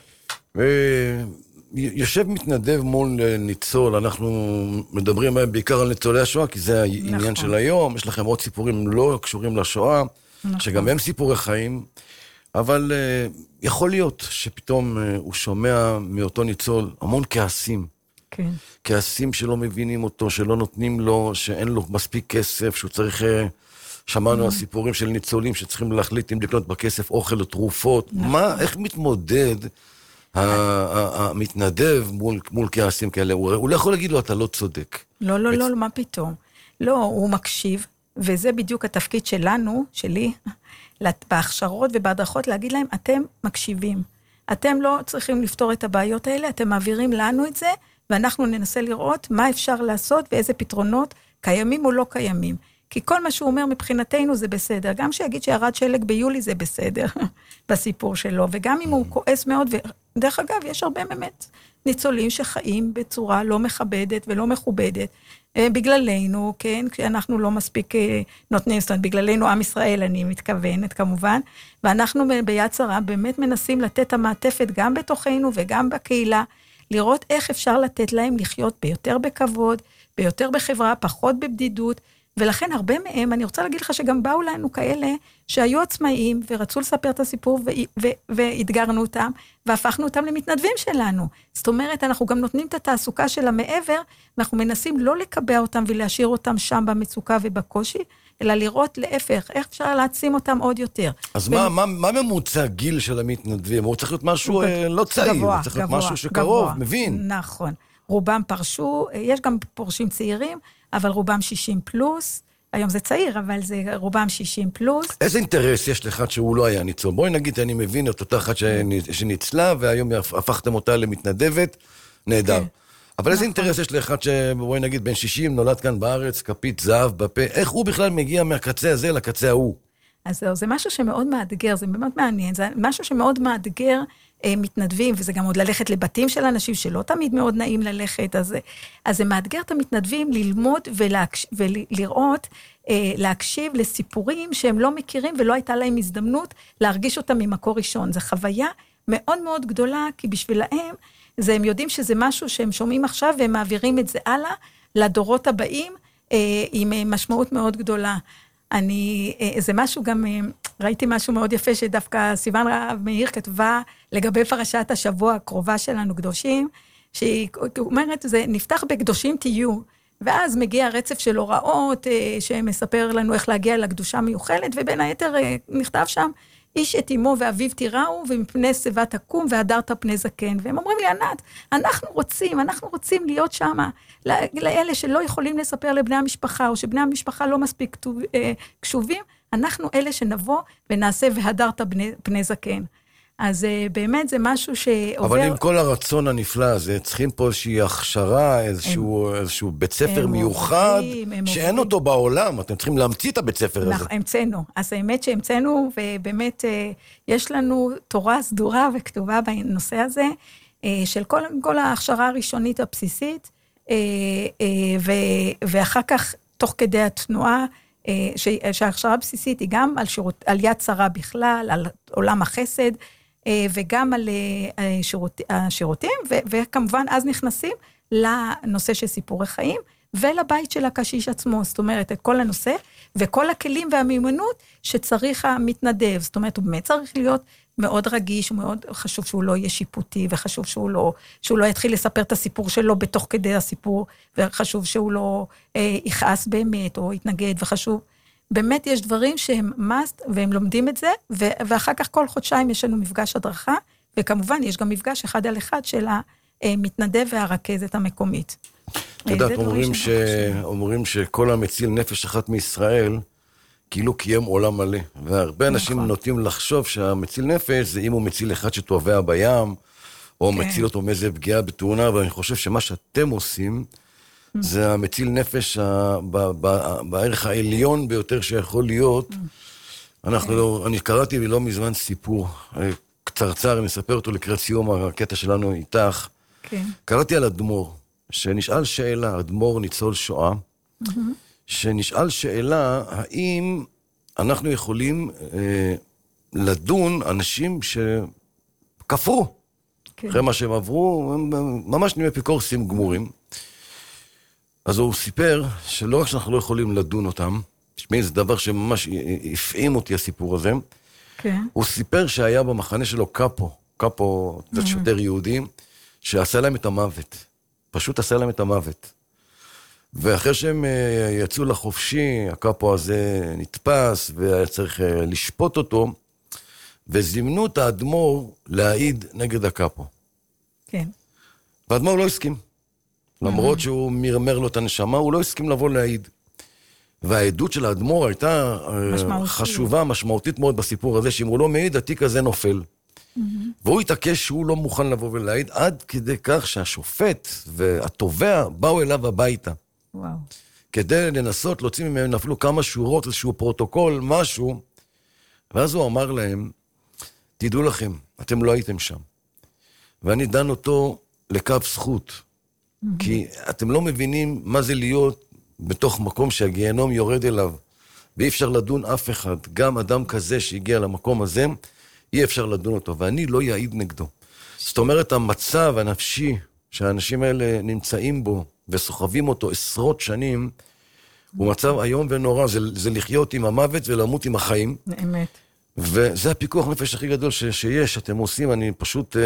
יושב מתנדב מול ניצול, אנחנו מדברים בעיקר על ניצולי השואה, כי זה העניין נכון. של היום, יש לכם עוד סיפורים לא קשורים לשואה, נכון. שגם הם סיפורי חיים, אבל uh, יכול להיות שפתאום uh, הוא שומע מאותו ניצול המון כעסים. כן. כעסים שלא מבינים אותו, שלא נותנים לו, שאין לו מספיק כסף, שהוא צריך, uh, שמענו על סיפורים של ניצולים שצריכים להחליט אם לקנות בכסף אוכל או תרופות. נכון. מה, איך מתמודד המתנדב מול כעסים כאלה? הוא לא יכול להגיד לו, אתה לא צודק. לא, לא, לא, מה פתאום? לא, הוא מקשיב, וזה בדיוק התפקיד שלנו, שלי, בהכשרות ובהדרכות, להגיד להם, אתם מקשיבים. אתם לא צריכים לפתור את הבעיות האלה, אתם מעבירים לנו את זה, ואנחנו ננסה לראות מה אפשר לעשות, ואיזה פתרונות קיימים או לא קיימים. כי כל מה שהוא אומר מבחינתנו זה בסדר. גם שיגיד שירד שלג ביולי זה בסדר, בסיפור שלו. וגם אם הוא כועס מאוד, ודרך אגב, יש הרבה באמת ניצולים שחיים בצורה לא מכבדת ולא מכובדת. בגללנו, כן, כשאנחנו לא מספיק נותנים, זאת אומרת, בגללנו עם ישראל, אני מתכוונת כמובן, ואנחנו ביד שרה באמת מנסים לתת המעטפת גם בתוכנו וגם בקהילה, לראות איך אפשר לתת להם לחיות ביותר בכבוד, ביותר בחברה, פחות בבדידות, ולכן הרבה מהם, אני רוצה להגיד לך שגם באו לנו כאלה שהיו עצמאיים ורצו לספר את הסיפור והתגרנו אותם, והפכנו אותם למתנדבים שלנו. זאת אומרת, אנחנו גם נותנים את התעסוקה של המעבר, ואנחנו מנסים לא לקבע אותם ולהשאיר אותם שם במצוקה ובקושי, אלא לראות להפך, איך אפשר להעצים אותם עוד יותר. אז מה, מה, מה ממוצע גיל של המתנדבים? הוא צריך להיות משהו לא צעיר, הוא צריך להיות משהו שקרוב, מבין? נכון. רובם פרשו, יש גם פורשים צעירים, אבל רובם שישים פלוס, היום זה צעיר, אבל זה רובם שישים פלוס. איזה אינטרס יש לך שהוא לא היה ניצול? בואי נגיד, אני מבין את אותה אחת שניצלה, והיום הפכתם אותה למתנדבת, נהדר. אבל איזה אינטרס יש לך שבואי נגיד, בן שישים נולד כאן בארץ, כפית זהב בפה, איך הוא בכלל מגיע מהקצה הזה לקצה ההוא? אז זהו, זה משהו שמאוד מאתגר, זה באמת מעניין, זה משהו שמאוד מאתגר מתנדבים, וזה גם עוד ללכת לבתים של אנשים שלא תמיד מאוד נעים ללכת, אז, אז זה מאתגר את המתנדבים ללמוד ולהקש, ולראות, להקשיב לסיפורים שהם לא מכירים, ולא הייתה להם הזדמנות להרגיש אותם ממקור ראשון. זו חוויה מאוד מאוד גדולה, כי בשבילהם, זה, הם יודעים שזה משהו שהם שומעים עכשיו, והם מעבירים את זה הלאה, לדורות הבאים, עם משמעות מאוד גדולה. אני, זה משהו גם, ראיתי משהו מאוד יפה, שדווקא סיוון רהב מאיר כתבה, לגבי פרשת השבוע הקרובה שלנו, קדושים, שהיא אומרת, זה נפתח בקדושים תהיו, ואז מגיע רצף של הוראות, שמספר לנו איך להגיע לקדושה מיוחלת, ובין היתר נכתב שם, איש את אמו ואביו תיראו, ומפני שיבה תקום, והדרת פני זקן. והם אומרים לי, ענת, אנחנו רוצים, אנחנו רוצים להיות שם, לאלה שלא יכולים לספר לבני המשפחה, או שבני המשפחה לא מספיק קשובים, אנחנו אלה שנבוא ונעשה והדרת פני, פני זקן. אז באמת זה משהו שעובר... אבל עם כל הרצון הנפלא הזה, צריכים פה איזושהי הכשרה, איזשהו, הם, איזשהו בית ספר מיוחד, עוברים, שאין עוברים. אותו בעולם, אתם צריכים להמציא את הבית ספר הזה. המצאנו, אז האמת שהמצאנו, ובאמת יש לנו תורה סדורה וכתובה בנושא הזה, של כל, כל ההכשרה הראשונית הבסיסית, ואחר כך, תוך כדי התנועה, שההכשרה הבסיסית היא גם על, שירות, על יד שרה בכלל, על עולם החסד, וגם על שירות, השירותים, וכמובן אז נכנסים לנושא של סיפורי חיים, ולבית של הקשיש עצמו, זאת אומרת, את כל הנושא, וכל הכלים והמיומנות שצריך המתנדב, זאת אומרת, הוא באמת צריך להיות מאוד רגיש, מאוד חשוב שהוא לא יהיה שיפוטי, וחשוב שהוא לא, שהוא לא יתחיל לספר את הסיפור שלו בתוך כדי הסיפור, וחשוב שהוא לא אה, יכעס באמת, או יתנגד, וחשוב, באמת יש דברים שהם must, והם לומדים את זה, ו- ואחר כך כל חודשיים יש לנו מפגש הדרכה, וכמובן יש גם מפגש אחד על אחד של המתנדב והרכזת המקומית. את יודעת, אומרים, ש... אומרים שכל המציל נפש אחת מישראל, כאילו קיים עולם מלא, והרבה אנשים נכון. נוטים לחשוב שהמציל נפש זה אם הוא מציל אחד שטובע בים, או כן. מציל אותו מאיזה פגיעה בתאונה, אבל אני חושב שמה שאתם עושים, זה המציל נפש בערך העליון ביותר שיכול להיות. אנחנו לא, אני קראתי לי לא מזמן סיפור, קצרצר, אני אספר אותו לקראת סיום הקטע שלנו איתך. קראתי על אדמו"ר, שנשאל שאלה, אדמו"ר ניצול שואה, שנשאל שאלה, האם אנחנו יכולים לדון אנשים שכפרו, אחרי מה שהם עברו, ממש נהיה אפיקורסים גמורים. אז הוא סיפר שלא רק שאנחנו לא יכולים לדון אותם, שמי, זה דבר שממש הפעים אותי הסיפור הזה, כן. הוא סיפר שהיה במחנה שלו קאפו, קאפו, mm-hmm. שוטר יהודי, שעשה להם את המוות, פשוט עשה להם את המוות. ואחרי שהם יצאו לחופשי, הקאפו הזה נתפס, והיה צריך לשפוט אותו, וזימנו את האדמו"ר להעיד נגד הקאפו. כן. והאדמו"ר לא הסכים. למרות שהוא מרמר לו את הנשמה, הוא לא הסכים לבוא להעיד. והעדות של האדמו"ר הייתה משמעותית. חשובה, משמעותית מאוד בסיפור הזה, שאם הוא לא מעיד, התיק הזה נופל. Mm-hmm. והוא התעקש שהוא לא מוכן לבוא ולהעיד, עד כדי כך שהשופט והתובע באו אליו הביתה. וואו. כדי לנסות להוציא ממנו אפילו כמה שורות, איזשהו פרוטוקול, משהו. ואז הוא אמר להם, תדעו לכם, אתם לא הייתם שם. ואני דן אותו לקו זכות. כי אתם לא מבינים מה זה להיות בתוך מקום שהגיהנום יורד אליו, ואי אפשר לדון אף אחד, גם אדם כזה שהגיע למקום הזה, אי אפשר לדון אותו, ואני לא יעיד נגדו. זאת אומרת, המצב הנפשי שהאנשים האלה נמצאים בו, וסוחבים אותו עשרות שנים, הוא מצב היום ונורא, זה, זה לחיות עם המוות ולמות עם החיים. באמת. וזה הפיקוח נפש הכי גדול ש, שיש, שאתם עושים, אני פשוט...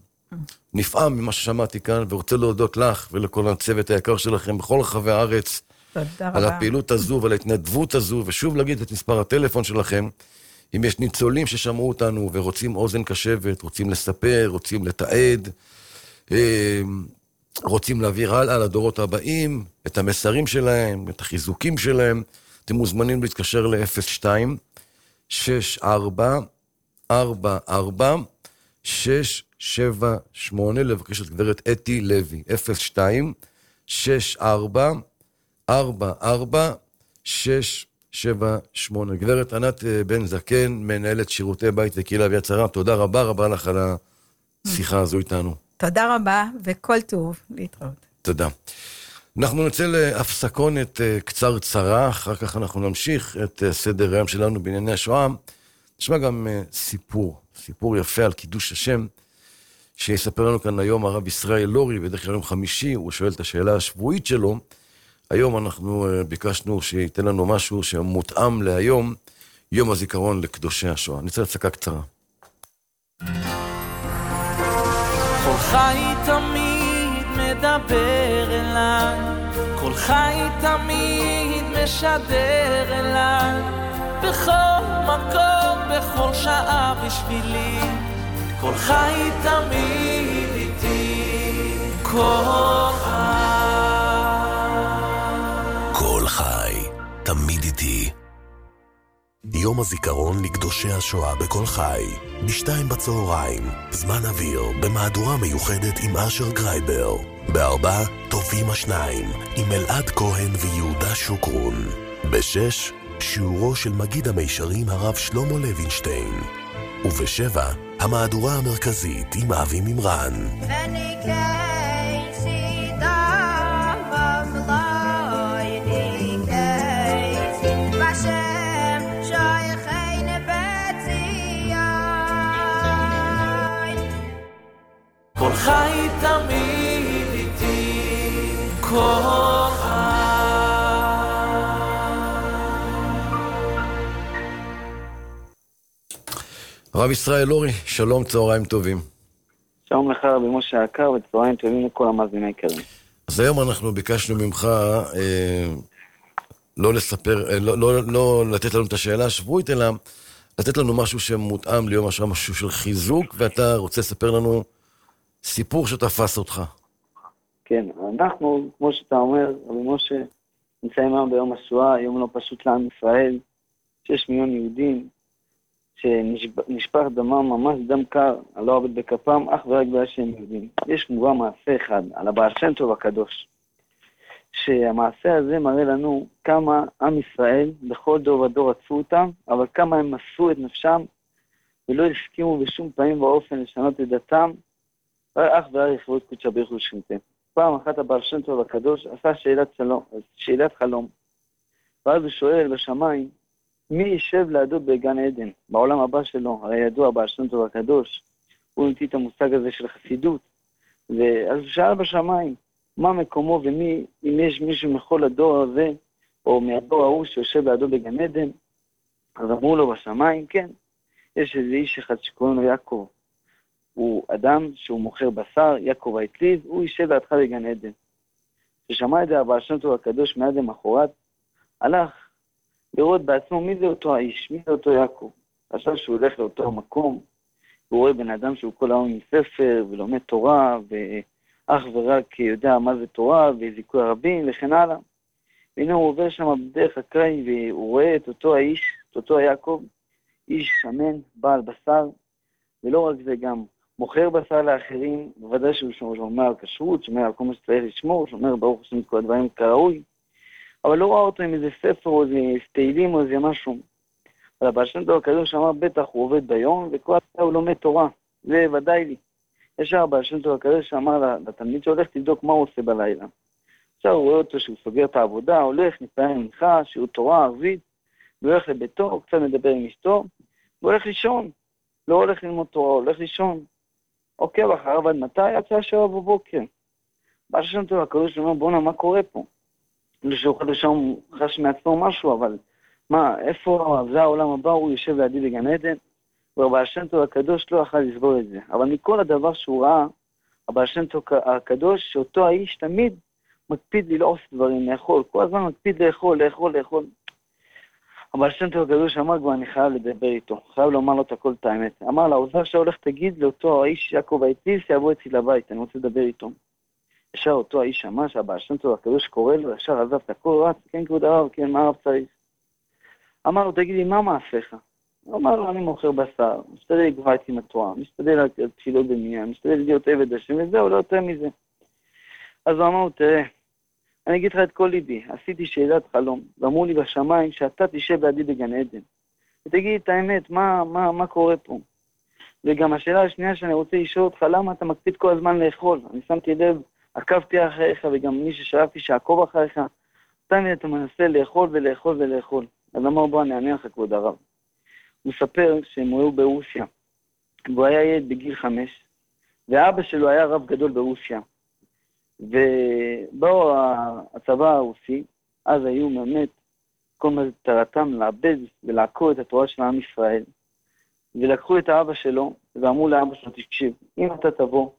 נפעם ממה ששמעתי כאן, ורוצה להודות לך ולכל הצוות היקר שלכם בכל רחבי הארץ, על הפעילות הזו ועל ההתנדבות הזו, ושוב להגיד את מספר הטלפון שלכם, אם יש ניצולים ששמעו אותנו ורוצים אוזן קשבת, רוצים לספר, רוצים לתעד, רוצים להעביר הלאה לדורות הבאים, את המסרים שלהם, את החיזוקים שלהם, אתם מוזמנים להתקשר ל-אפס שתיים שש ארבע ארבע ארבע שש שבע שמונה, לבקש את גברת אתי לוי, אפס שתיים שש ארבע ארבע ארבע שש שבע שמונה. גברת ענת בן זקן, מנהלת שירותי בית וקהילה ויד שרה, תודה רבה רבה לך על השיחה הזו איתנו. תודה רבה, וכל טוב להתראות. תודה. אנחנו נצא להפסקונת קצרצרה, אחר כך אנחנו נמשיך את סדר היום שלנו בענייני השואה. נשמע גם סיפור, סיפור יפה על קידוש השם, שיספר לנו כאן היום הרב ישראל לורי, בדרך כלל יום חמישי, הוא שואל את השאלה השבועית שלו. היום אנחנו ביקשנו שייתן לנו משהו שמותאם להיום, יום הזיכרון לקדושי השואה. נצא להפסקה קצרה. כל חי תמיד מדבר אליי, כל חי תמיד משדר אליי, בכל מקום, בכל שעה בשבילי, כל חי תמיד איתי, כל חי. כל חי תמיד איתי. יום הזיכרון לקדושי השואה בכל חי, בשתיים בצהריים, זמן אוויר, במהדורה מיוחדת עם אשר גרייבר. בארבע, טובים השניים, עם אלעד כהן ויהודה שוקרון. בשש, שיעורו של מגיד המישרים הרב שלמה לוינשטיין. ובשבע, המהדורה המרכזית עם אבי ממרן. כל חי תמיד איתי, כל חי. הרב ישראל לורי, שלום, צהריים טובים. שלום לך רבי משה היקר, וצהריים טובים לכל המאזינים היקרים. אז היום אנחנו ביקשנו ממך אה, לא לספר, אה, לא, לא, לא לתת לנו את השאלה השבועית, אלא לתת לנו משהו שמותאם ליום השואה, משהו של חיזוק, ואתה רוצה לספר לנו סיפור שתפס אותך. כן, אנחנו, כמו שאתה אומר, רבי משה, נמצאים היום ביום השואה, יום לא פשוט לעם ישראל, שש מיליון יהודים, שנשפך דמם ממש דם קר, על לא עבד בכפם, אך ורק בגלל שהם יהודים. יש מובא מעשה אחד, על הבעל שם טוב הקדוש, שהמעשה הזה מראה לנו כמה עם ישראל, בכל דור ודור עצרו אותם, אבל כמה הם מסרו את נפשם, ולא הסכימו בשום פעמים באופן לשנות את דתם, אך ורק לכבוד קודשא בריך הוא שכינתם. פעם אחת הבעל שם טוב הקדוש עשה שאלת, שלום, שאלת חלום, ואז הוא שואל בשמיים, מי יישב לידו בגן עדן, בעולם הבא שלו? הרי ידוע הבעל שם טוב הקדוש, הוא נמציא את המושג הזה של חסידות, ואז הוא שאל בשמיים, מה מקומו ומי, אם יש מישהו מכל הדור הזה, או מהדור ההוא שיושב לידו בגן עדן, אז אמרו לו בשמיים, כן, יש איזה איש אחד שקוראים לו יעקב, הוא אדם שהוא מוכר בשר, יעקב האטליז, הוא יישב לידך בגן עדן. כששמע את זה הבעל שם טוב הקדוש מיד למחרת, הלך לראות בעצמו מי זה אותו האיש, מי זה אותו יעקב. חשב שהוא הולך לאותו מקום, הוא רואה בן אדם שהוא כל היום עם ספר ולומד תורה, ואך ורק יודע מה זה תורה וזיכוי הרבים וכן הלאה. והנה הוא עובר שם בדרך הקראי והוא רואה את אותו האיש, את אותו יעקב, איש שמן, בעל בשר, ולא רק זה גם מוכר בשר לאחרים, בוודאי שהוא שומר על כשרות, שומר על כל מה שצריך לשמור, שומר ברוך השם את כל הדברים כראוי, אבל לא ראה אותו עם איזה ספר או איזה תהילים או איזה משהו. אבל הבעל שם טוב הקדוש אמר, בטח הוא עובד ביום, וכל הזמן הוא לומד תורה, זה ודאי לי. ישר הבעל שם טוב הקדוש אמר לתלמיד שהולך תבדוק מה הוא עושה בלילה. עכשיו הוא רואה אותו שהוא סוגר את העבודה, הולך, מתפלל מנחה, שיעור תורה, ערבית, והולך לביתו, הוא קצת מדבר עם אשתו, והולך לישון. לא הולך ללמוד תורה, הולך לישון. עוקב אחריו עד מתי? יצא שבע בבוקר. בעל שם טוב הקדוש אומר, בוא'נה, מה קורה פה? שהוא חדש שם חש מעצמו משהו, אבל מה, איפה זה העולם הבא? הוא יושב לידי בגן עדן, והבעל שם טוב הקדוש לא יכול לסבור את זה. אבל מכל הדבר שהוא ראה, הבעל שם טוב הקדוש, שאותו האיש תמיד מקפיד ללעוס דברים, לאכול, כל הזמן מקפיד לאכול, לאכול, לאכול. הבעל שם טוב הקדוש אמר, כבר אני חייב לדבר איתו, חייב לומר לו את הכל את האמת. אמר לה, העוזר שהולך תגיד לאותו האיש יעקב האטליז, שיבוא אצלי לבית, אני רוצה לדבר איתו. ישר אותו האיש שמע שהבעל שם טוב הקדוש קורא לו, ישר עזב את הכל, רץ, כן כבוד הרב, כן, מה הרב צריך? אמר לו, תגיד לי, מה מעשיך? הוא אמר לו, אני מוכר בשר, משתדל לגבע איתי עם התורה, משתדל על תפילות במניין, משתדל להיות עבד השם, וזהו, לא יותר מזה. אז הוא אמר לו, תראה, אני אגיד לך את כל ליבי, עשיתי שאלת חלום, ואמרו לי בשמיים שאתה תשב לידי בגן עדן. ותגיד את האמת, מה, מה, מה קורה פה? וגם השאלה השנייה שאני רוצה לשאול אותך, למה אתה מקפיד כל הזמן לאכול? אני שמתי לב, עקבתי אחריך, וגם מי ששאפתי שעקוב אחריך, תמיד אתה מנסה לאכול ולאכול ולאכול. אז אמר בוא אני אענה לך כבוד הרב. הוא מספר שהם היו ברוסיה, והוא היה ילד בגיל חמש, ואבא שלו היה רב גדול ברוסיה. ובאו הצבא הרוסי, אז היו באמת כל מטרתם לאבד ולעקור את התורה של עם ישראל. ולקחו את האבא שלו, ואמרו לאבא שלו, תקשיב, אם אתה תבוא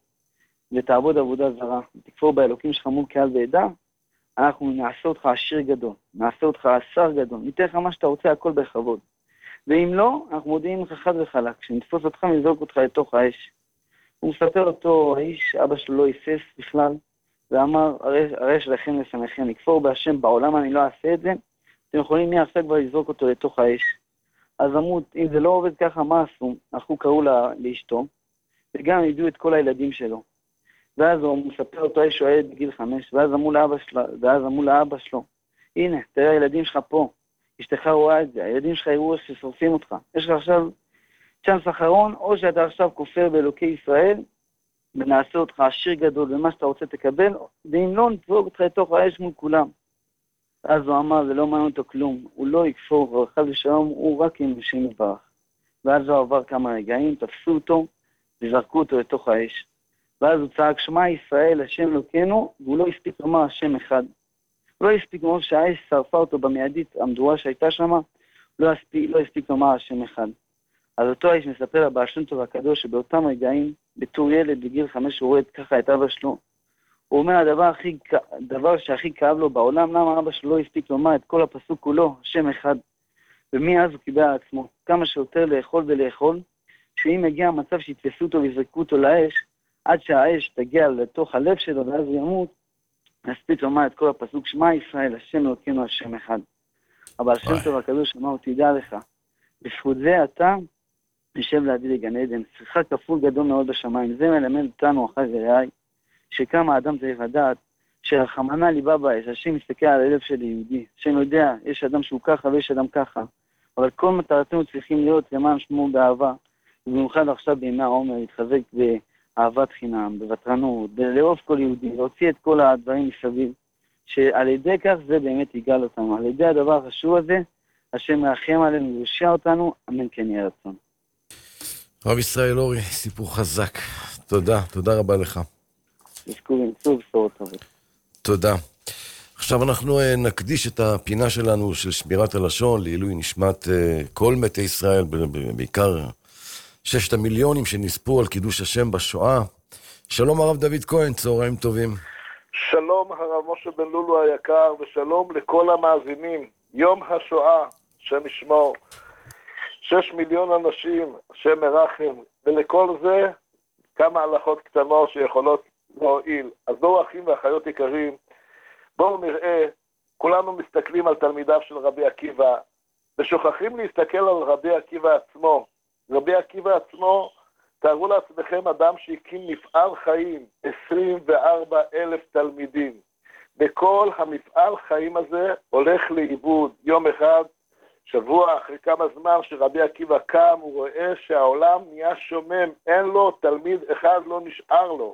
ותעבוד עבודה זרה, ותכפור באלוקים שלך מול קהל ועדה, אנחנו נעשה אותך עשיר גדול, נעשה אותך עשר גדול, ניתן לך מה שאתה רוצה, הכל בכבוד. ואם לא, אנחנו מודיעים לך חד וחלק, כשנתפוס אותך, נזרוק אותך לתוך האש. הוא מספר אותו, האיש, אבא שלו לא היסס בכלל, ואמר, הרי יש לכם לפניכם, לכפור בהשם בעולם, אני לא אעשה את זה, אתם יכולים מי עכשיו כבר לזרוק אותו לתוך האש. אז אמרו, אם זה לא עובד ככה, מה עשו? אנחנו קראו לה, לאשתו, וגם ידעו את כל הילדים שלו. ואז הוא מספר אותו איש הוא ילד בגיל חמש, ואז אמרו לאבא שלו, ואז אמרו לאבא שלו, הנה, תראה, הילדים שלך פה, אשתך רואה את זה, הילדים שלך יראו איך ששורפים אותך. יש לך עכשיו צ'אנס אחרון, או שאתה עכשיו כופר באלוקי ישראל, ונעשה אותך עשיר גדול, ומה שאתה רוצה תקבל, ואם לא, נתזרוק אותך לתוך האש מול כולם. אז הוא אמר, זה לא מעניין אותו כלום, הוא לא יקפור, חס ושלום, הוא רק עם השם יתברך. ואז הוא עבר כמה רגעים, תפסו אותו, וזרקו אותו לתוך האש. ואז הוא צעק, שמע ישראל, השם אלוקינו, והוא לא הספיק לומר השם אחד. הוא לא הספיק לומר שהאש שרפה אותו במיידית, המדורה שהייתה שם, לא הספיק, לא הספיק לומר השם אחד. אז אותו האיש מספר לבעל שם טוב הקדוש, שבאותם רגעים, בתור ילד בגיל חמש, הוא רואה ככה את אבא שלו. הוא אומר, הדבר, הכי, הדבר שהכי כאב לו בעולם, למה אבא שלו לא הספיק לומר את כל הפסוק כולו, השם אחד. ומאז הוא קיבל על עצמו, כמה שיותר לאכול ולאכול, שאם מגיע המצב שיתפסו אותו ויזרקו אותו לאש, עד שהאש תגיע לתוך הלב שלו ואז הוא ימות, נספיק לומר את כל הפסוק, שמע ישראל, השם אלוקינו, השם אחד. אבל השם טוב הקדוש אמר, תדע לך, בזכות זה אתה יושב לידי לגן עדן, שיחה כפול גדול מאוד בשמיים. זה מלמד אותנו אחרי ורעי, שכמה האדם צריך לדעת, שרחמנא ליבא באש, השם מסתכל על הלב של יהודי, השם יודע, יש אדם שהוא ככה ויש אדם ככה, אבל כל מטרתנו צריכים להיות למען שמו באהבה, ובמיוחד עכשיו בימי העומר, להתחזק באהבת חינם, בוותרנות, לאהוב כל יהודי, להוציא את כל הדברים מסביב, שעל ידי כך זה באמת יגאל אותנו, על ידי הדבר החשוב הזה, השם מרחם עלינו ויושיע אותנו, אמן כן יהיה רצון. רב ישראל אורי, סיפור חזק, תודה, תודה רבה לך. יזכו וימצאו בשורות טובות. תודה. עכשיו אנחנו נקדיש את הפינה שלנו של שמירת הלשון לעילוי נשמת כל מתי ישראל, בעיקר ששת המיליונים שנספו על קידוש השם בשואה. שלום הרב דוד כהן, צהריים טובים. שלום הרב משה בן לולו היקר, ושלום לכל המאזינים. יום השואה, שם ישמור. שש מיליון אנשים, שם מרחם, ולכל זה כמה הלכות קטנות שיכולות להועיל. אז בואו אחים ואחיות יקרים, בואו נראה, כולנו מסתכלים על תלמידיו של רבי עקיבא, ושוכחים להסתכל על רבי עקיבא עצמו. רבי עקיבא עצמו, תארו לעצמכם אדם שהקים מפעל חיים, עשרים וארבעה אלף תלמידים. בכל המפעל חיים הזה הולך לאיבוד. יום אחד, שבוע אחרי כמה זמן שרבי עקיבא קם, הוא רואה שהעולם נהיה שומם, אין לו תלמיד אחד, לא נשאר לו.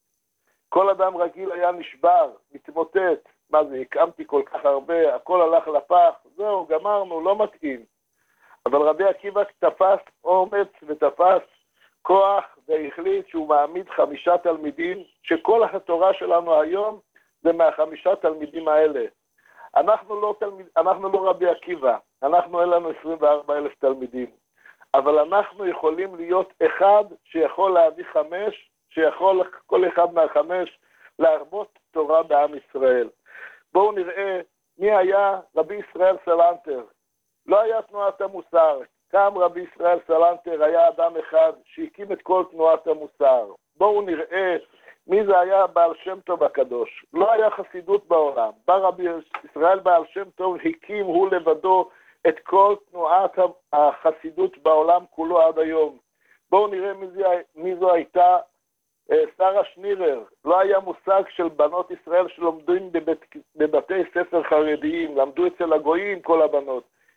כל אדם רגיל היה נשבר, מתמוטט. מה זה, הקמתי כל כך הרבה, הכל הלך לפח, זהו, גמרנו, לא מתאים. אבל רבי עקיבא תפס אומץ ותפס כוח והחליט שהוא מעמיד חמישה תלמידים, שכל התורה שלנו היום זה מהחמישה תלמידים האלה. אנחנו לא, תלמיד, אנחנו לא רבי עקיבא, אנחנו אין לנו עשרים וארבעה אלף תלמידים, אבל אנחנו יכולים להיות אחד שיכול להביא חמש, שיכול כל אחד מהחמש להרבות תורה בעם ישראל. בואו נראה מי היה רבי ישראל סלנטר. לא היה תנועת המוסר. קם רבי ישראל סלנטר, היה אדם אחד שהקים את כל תנועת המוסר. בואו נראה מי זה היה בעל שם טוב הקדוש. לא היה חסידות בעולם. בא רבי ישראל בעל שם טוב, הקים הוא לבדו את כל תנועת החסידות בעולם כולו עד היום. בואו נראה מי, זה, מי זו הייתה שרה שנירר. לא היה מושג של בנות ישראל שלומדים בבית, בבתי ספר חרדיים, למדו אצל הגויים כל הבנות.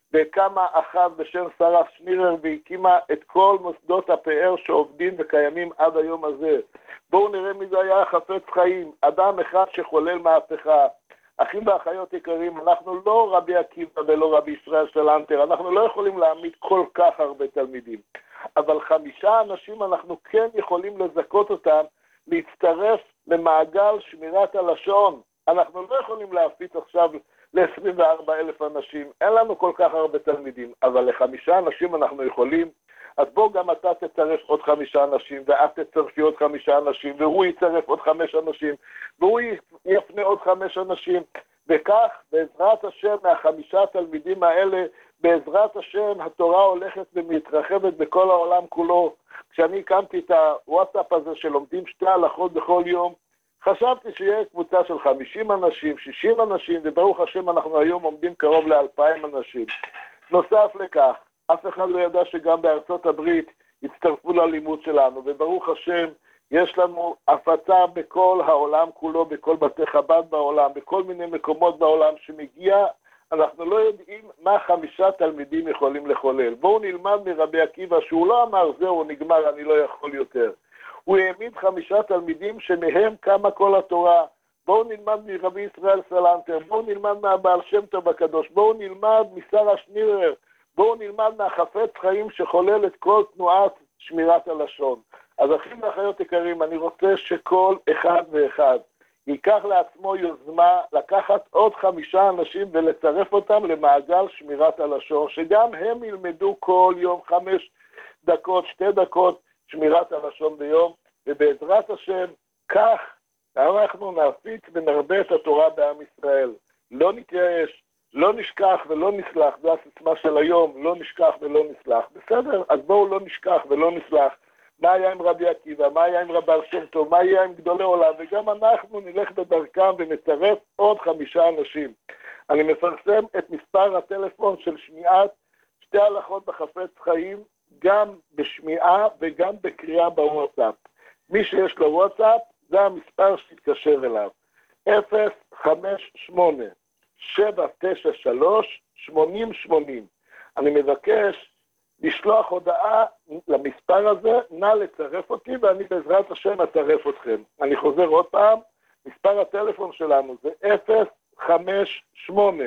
וקמה אחת בשם שרה שנירר והקימה את כל מוסדות הפאר שעובדים וקיימים עד היום הזה. בואו נראה מי זה היה חפץ חיים, אדם אחד שחולל מהפכה. אחים ואחיות יקרים, אנחנו לא רבי עקיבא ולא רבי ישראל סלנטר, אנחנו לא יכולים להעמיד כל כך הרבה תלמידים, אבל חמישה אנשים אנחנו כן יכולים לזכות אותם להצטרף למעגל שמירת הלשון. אנחנו לא יכולים להפיץ עכשיו ל-עשרים וארבעה אלף אנשים, אין לנו כל כך הרבה תלמידים, אבל לחמישה אנשים אנחנו יכולים. אז בוא גם אתה תצרף עוד חמישה אנשים, ואת תצרפי עוד חמישה אנשים, והוא יצרף עוד חמש אנשים, והוא יפנה עוד חמש אנשים, וכך בעזרת השם מהחמישה תלמידים האלה, בעזרת השם התורה הולכת ומתרחבת בכל העולם כולו. כשאני הקמתי את הוואטסאפ הזה שלומדים שתי הלכות בכל יום, חשבתי שיהיה קבוצה של חמישים אנשים, שישים אנשים, וברוך השם אנחנו היום עומדים קרוב לאלפיים אנשים. נוסף לכך, אף אחד לא ידע שגם בארצות הברית הצטרפו ללימוד שלנו, וברוך השם יש לנו הפצה בכל העולם כולו, בכל בתי חב"ד בעולם, בכל מיני מקומות בעולם שמגיע, אנחנו לא יודעים מה חמישה תלמידים יכולים לחולל. בואו נלמד מרבי עקיבא שהוא לא אמר זהו נגמר אני לא יכול יותר. הוא העמיד חמישה תלמידים שמהם קמה כל התורה. בואו נלמד מרבי ישראל סלנטר, בואו נלמד מהבעל שם טוב הקדוש, בואו נלמד משרה שנירר, בואו נלמד מהחפץ חיים שחולל את כל תנועת שמירת הלשון. אז אחים ואחיות יקרים, אני רוצה שכל אחד ואחד ייקח לעצמו יוזמה לקחת עוד חמישה אנשים ולצרף אותם למעגל שמירת הלשון, שגם הם ילמדו כל יום חמש דקות, שתי דקות שמירת הלשון ביום, ובעזרת השם כך אנחנו נפיץ ונרבה את התורה בעם ישראל. לא נתייאש, לא נשכח ולא נסלח, זו הסיסמה של היום, לא נשכח ולא נסלח. בסדר? אז בואו לא נשכח ולא נסלח. מה היה עם רבי עקיבא, מה היה עם רבן שם טוב, מה היה עם גדולי עולם, וגם אנחנו נלך בדרכם ונצרף עוד חמישה אנשים. אני מפרסם את מספר הטלפון של שמיעת שתי הלכות בחפץ חיים, גם בשמיעה וגם בקריאה בוואטסאפ. מי שיש לו וואטסאפ, זה המספר שיתקשר אליו. אפס חמש שמונה שבע תשע שלוש שמונים שמונים. אני מבקש לשלוח הודעה למספר הזה, נא לצרף אותי ואני בעזרת השם אצרף אתכם. אני חוזר עוד פעם, מספר הטלפון שלנו זה אפס חמש שמונה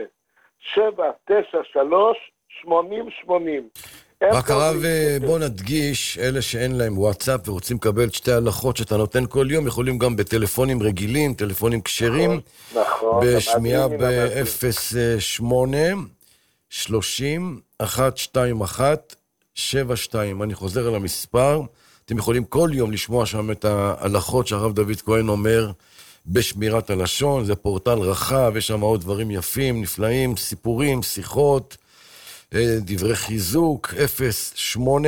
שבע תשע שלוש שמונים שמונים. רק הרב, בוא נדגיש, אלה שאין להם וואטסאפ ורוצים לקבל את שתי הלכות שאתה נותן כל יום, יכולים גם בטלפונים רגילים, טלפונים כשרים, נכון, בשמיעה ב-אפס שמונה שלושים אחת שתיים אחת שבע שתיים. אני חוזר על המספר, אתם יכולים כל יום לשמוע שם את ההלכות שהרב דוד כהן אומר בשמירת הלשון, זה פורטל רחב, יש שם עוד דברים יפים, נפלאים, סיפורים, שיחות, דברי חיזוק. אפס שמונה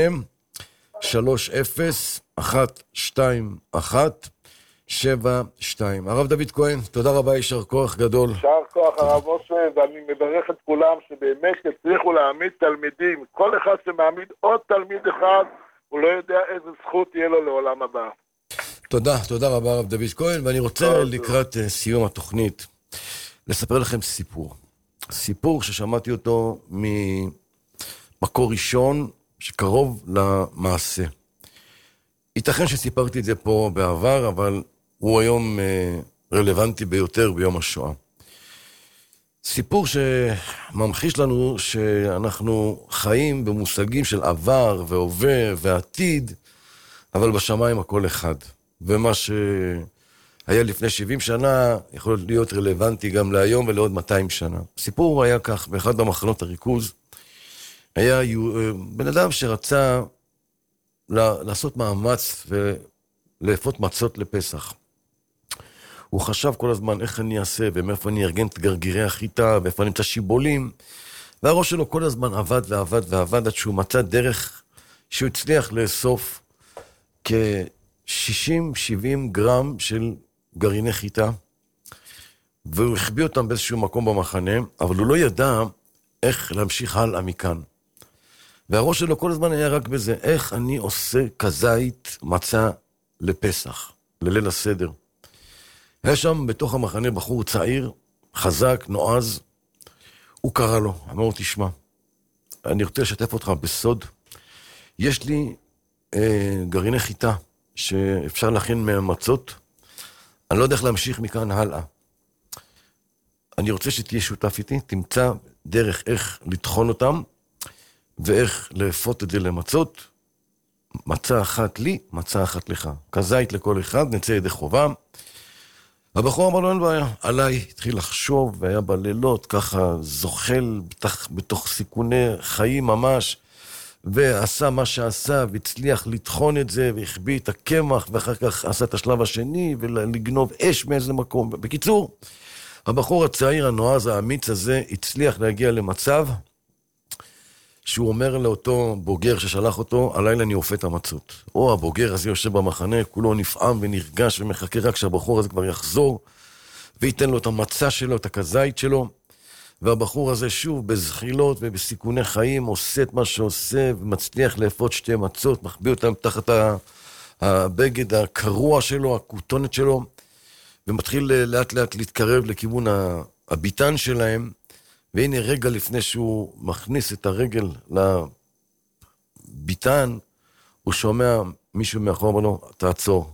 שלוש אפס אחת שתיים אחת שבע שתיים. הרב דוד כהן, תודה רבה, יישר כוח גדול. יישר כוח הרב משה, ואני מברך את כולם שבאמת הצליחו להעמיד תלמידים. כל אחד שמעמיד עוד תלמיד אחד, הוא לא יודע איזה זכות תהיה לו לעולם הבא. תודה, תודה רבה הרב דוד כהן, ואני רוצה לקראת סיום התוכנית לספר לכם סיפור. סיפור ששמעתי אותו ממקור ראשון שקרוב למעשה. ייתכן שסיפרתי את זה פה בעבר, אבל הוא היום רלוונטי ביותר ביום השואה. סיפור שממחיש לנו שאנחנו חיים במושגים של עבר והווה ועתיד, אבל בשמיים הכל אחד. ומה שהיה לפני שבעים שנה יכול להיות רלוונטי גם להיום ולעוד מאתיים שנה. הסיפור היה כך, באחד המחנות הריכוז, היה בן אדם שרצה לעשות מאמץ ולאפות מצות לפסח. הוא חשב כל הזמן איך אני אעשה ומאיפה אני ארגן את גרגירי החיטה ואיפה אני אמצא שיבולים, והראש שלו כל הזמן עבד ועבד ועבד עד שהוא מצא דרך שהוא הצליח לאסוף כ-שישים שבעים גרם של גרעיני חיטה, והוא החביא אותם באיזשהו מקום במחנה, אבל הוא לא ידע איך להמשיך הלאה מכאן. והראש שלו כל הזמן היה רק בזה, איך אני עושה כזית מצה לפסח, לליל הסדר. היה שם בתוך המחנה בחור צעיר, חזק, נועז, הוא קרא לו, אמר לו, תשמע, אני רוצה לשתף אותך בסוד. יש לי אה, גרעיני חיטה שאפשר להכין מהמצות. אני לא יודע איך להמשיך מכאן הלאה. אני רוצה שתהיה שותף איתי, תמצא דרך איך לטחון אותם, ואיך לאפות את זה למצות. מצה אחת לי, מצה אחת לך. כזית לכל אחד, נצא ידי חובה. הבחור אמר לו, אין בעיה. עליי התחיל לחשוב, והיה בלילות ככה זוחל בתוך, בתוך סיכוני חיים ממש, ועשה מה שעשה, והצליח לטחון את זה, והחביא את הקמח, ואחר כך עשה את השלב השני, ולגנוב אש מאיזה מקום. בקיצור, הבחור הצעיר הנועז האמיץ הזה, הצליח להגיע למצב, שהוא אומר לאותו בוגר ששלח אותו, הלילה אני אופה את המצות. או הבוגר הזה יושב במחנה, כולו נפעם ונרגש ומחכה רק שהבחור הזה כבר יחזור, וייתן לו את המצה שלו, את הכזית שלו, והבחור הזה שוב בזחילות ובסיכוני חיים, עושה את מה שעושה, ומצליח לאפות שתי מצות, מחביא אותם תחת הבגד הקרוע שלו, הכותונת שלו, ומתחיל לאט לאט להתקרב לכיוון הביטן שלהם, והנה רגע לפני שהוא מכניס את הרגל לביטן, הוא שומע מישהו מאחור, אומר לו, תעצור.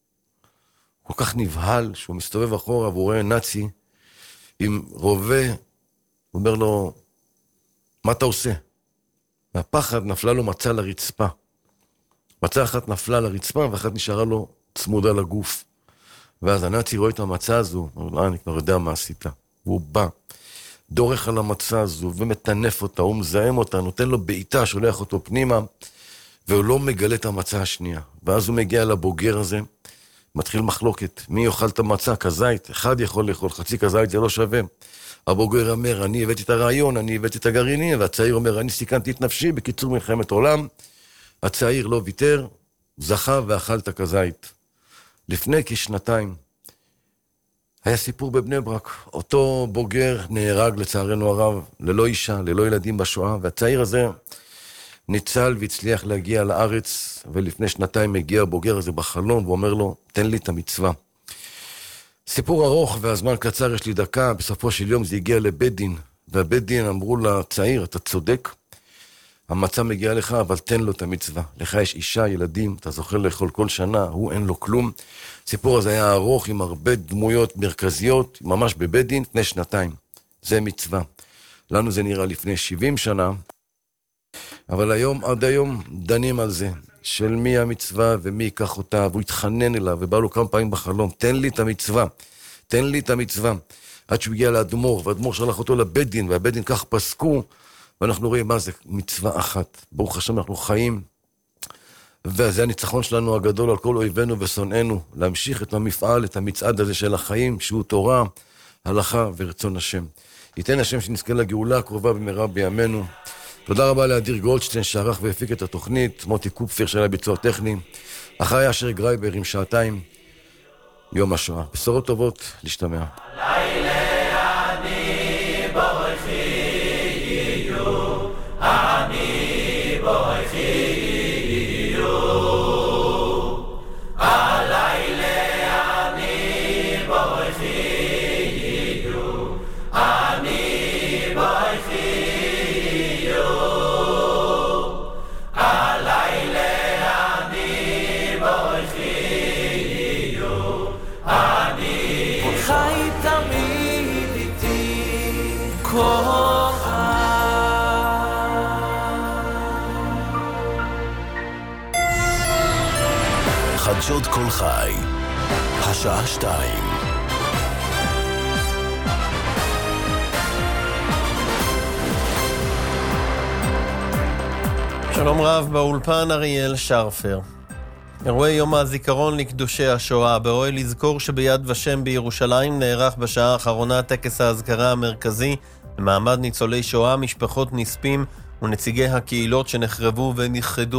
כל כך נבהל שהוא מסתובב אחורה, והוא רואה נאצי עם רובה, הוא אומר לו, מה אתה עושה? מהפחד נפלה לו מצה לרצפה. מצה אחת נפלה לרצפה, ואחת נשארה לו צמודה לגוף. ואז הנאצי רואה את המצה הזו, הוא אומר, אני כבר יודע מה עשית. והוא בא. דורך על המצה הזו ומטנף אותה, הוא מזהם אותה, נותן לו בעיטה, שולח אותו פנימה, והוא לא מגלה את המצה השנייה. ואז הוא מגיע לבוגר הזה, מתחיל מחלוקת, מי יאכל את המצה? כזית, אחד יכול לאכול, חצי כזית זה לא שווה. הבוגר אומר, אני הבאתי את הרעיון, אני הבאתי את הגרעינים, והצעיר אומר, אני סיכנתי את נפשי, בקיצור מלחמת עולם. הצעיר לא ויתר, זכה ואכל את הכזית. לפני כשנתיים, היה סיפור בבני ברק, אותו בוגר נהרג לצערנו הרב, ללא אישה, ללא ילדים בשואה, והצעיר הזה ניצל והצליח להגיע לארץ, ולפני שנתיים הגיע הבוגר הזה בחלום, ואומר לו, תן לי את המצווה. סיפור ארוך והזמן קצר, יש לי דקה, בסופו של יום זה הגיע לבית דין, והבית דין אמרו לצעיר, אתה צודק, המצה מגיעה לך, אבל תן לו את המצווה. לך יש אישה, ילדים, אתה זוכל לאכול כל שנה, הוא אין לו כלום. הסיפור הזה היה ארוך עם הרבה דמויות מרכזיות, ממש בבית דין, לפני שנתיים. זה מצווה. לנו זה נראה לפני שבעים שנה, אבל היום, עד היום, דנים על זה, של מי המצווה ומי ייקח אותה, והוא התחנן אליו, ובא לו כמה פעמים בחלום, תן לי את המצווה, תן לי את המצווה. עד שהוא הגיע לאדמו"ר, והאדמו"ר שלח אותו לבית דין, והבית דין כך פסקו, ואנחנו רואים מה זה מצווה אחת. ברוך השם אנחנו חיים, וזה הניצחון שלנו הגדול על כל אויבינו ושונאינו, להמשיך את המפעל, את המצעד הזה של החיים, שהוא תורה, הלכה ורצון השם. ייתן השם שנזכה לגאולה הקרובה במהרה בימינו. תודה רבה לאדיר גולדשטיין שערך והפיק את התוכנית, מוטי קופפר של הביצוע הטכני, אחרי אשר גרייבר עם שעתיים, יום השואה. בשורות טובות, להשתמע. חדשות כל חי, השעה שתיים. שלום רב, באולפן אריאל שרפר. אירועי יום הזיכרון לקדושי השואה באוהל לזכור שביד ושם בירושלים נערך בשעה האחרונה טקס ההזכרה המרכזי במעמד ניצולי שואה, משפחות נספים ונציגי הקהילות שנחרבו ונכחדו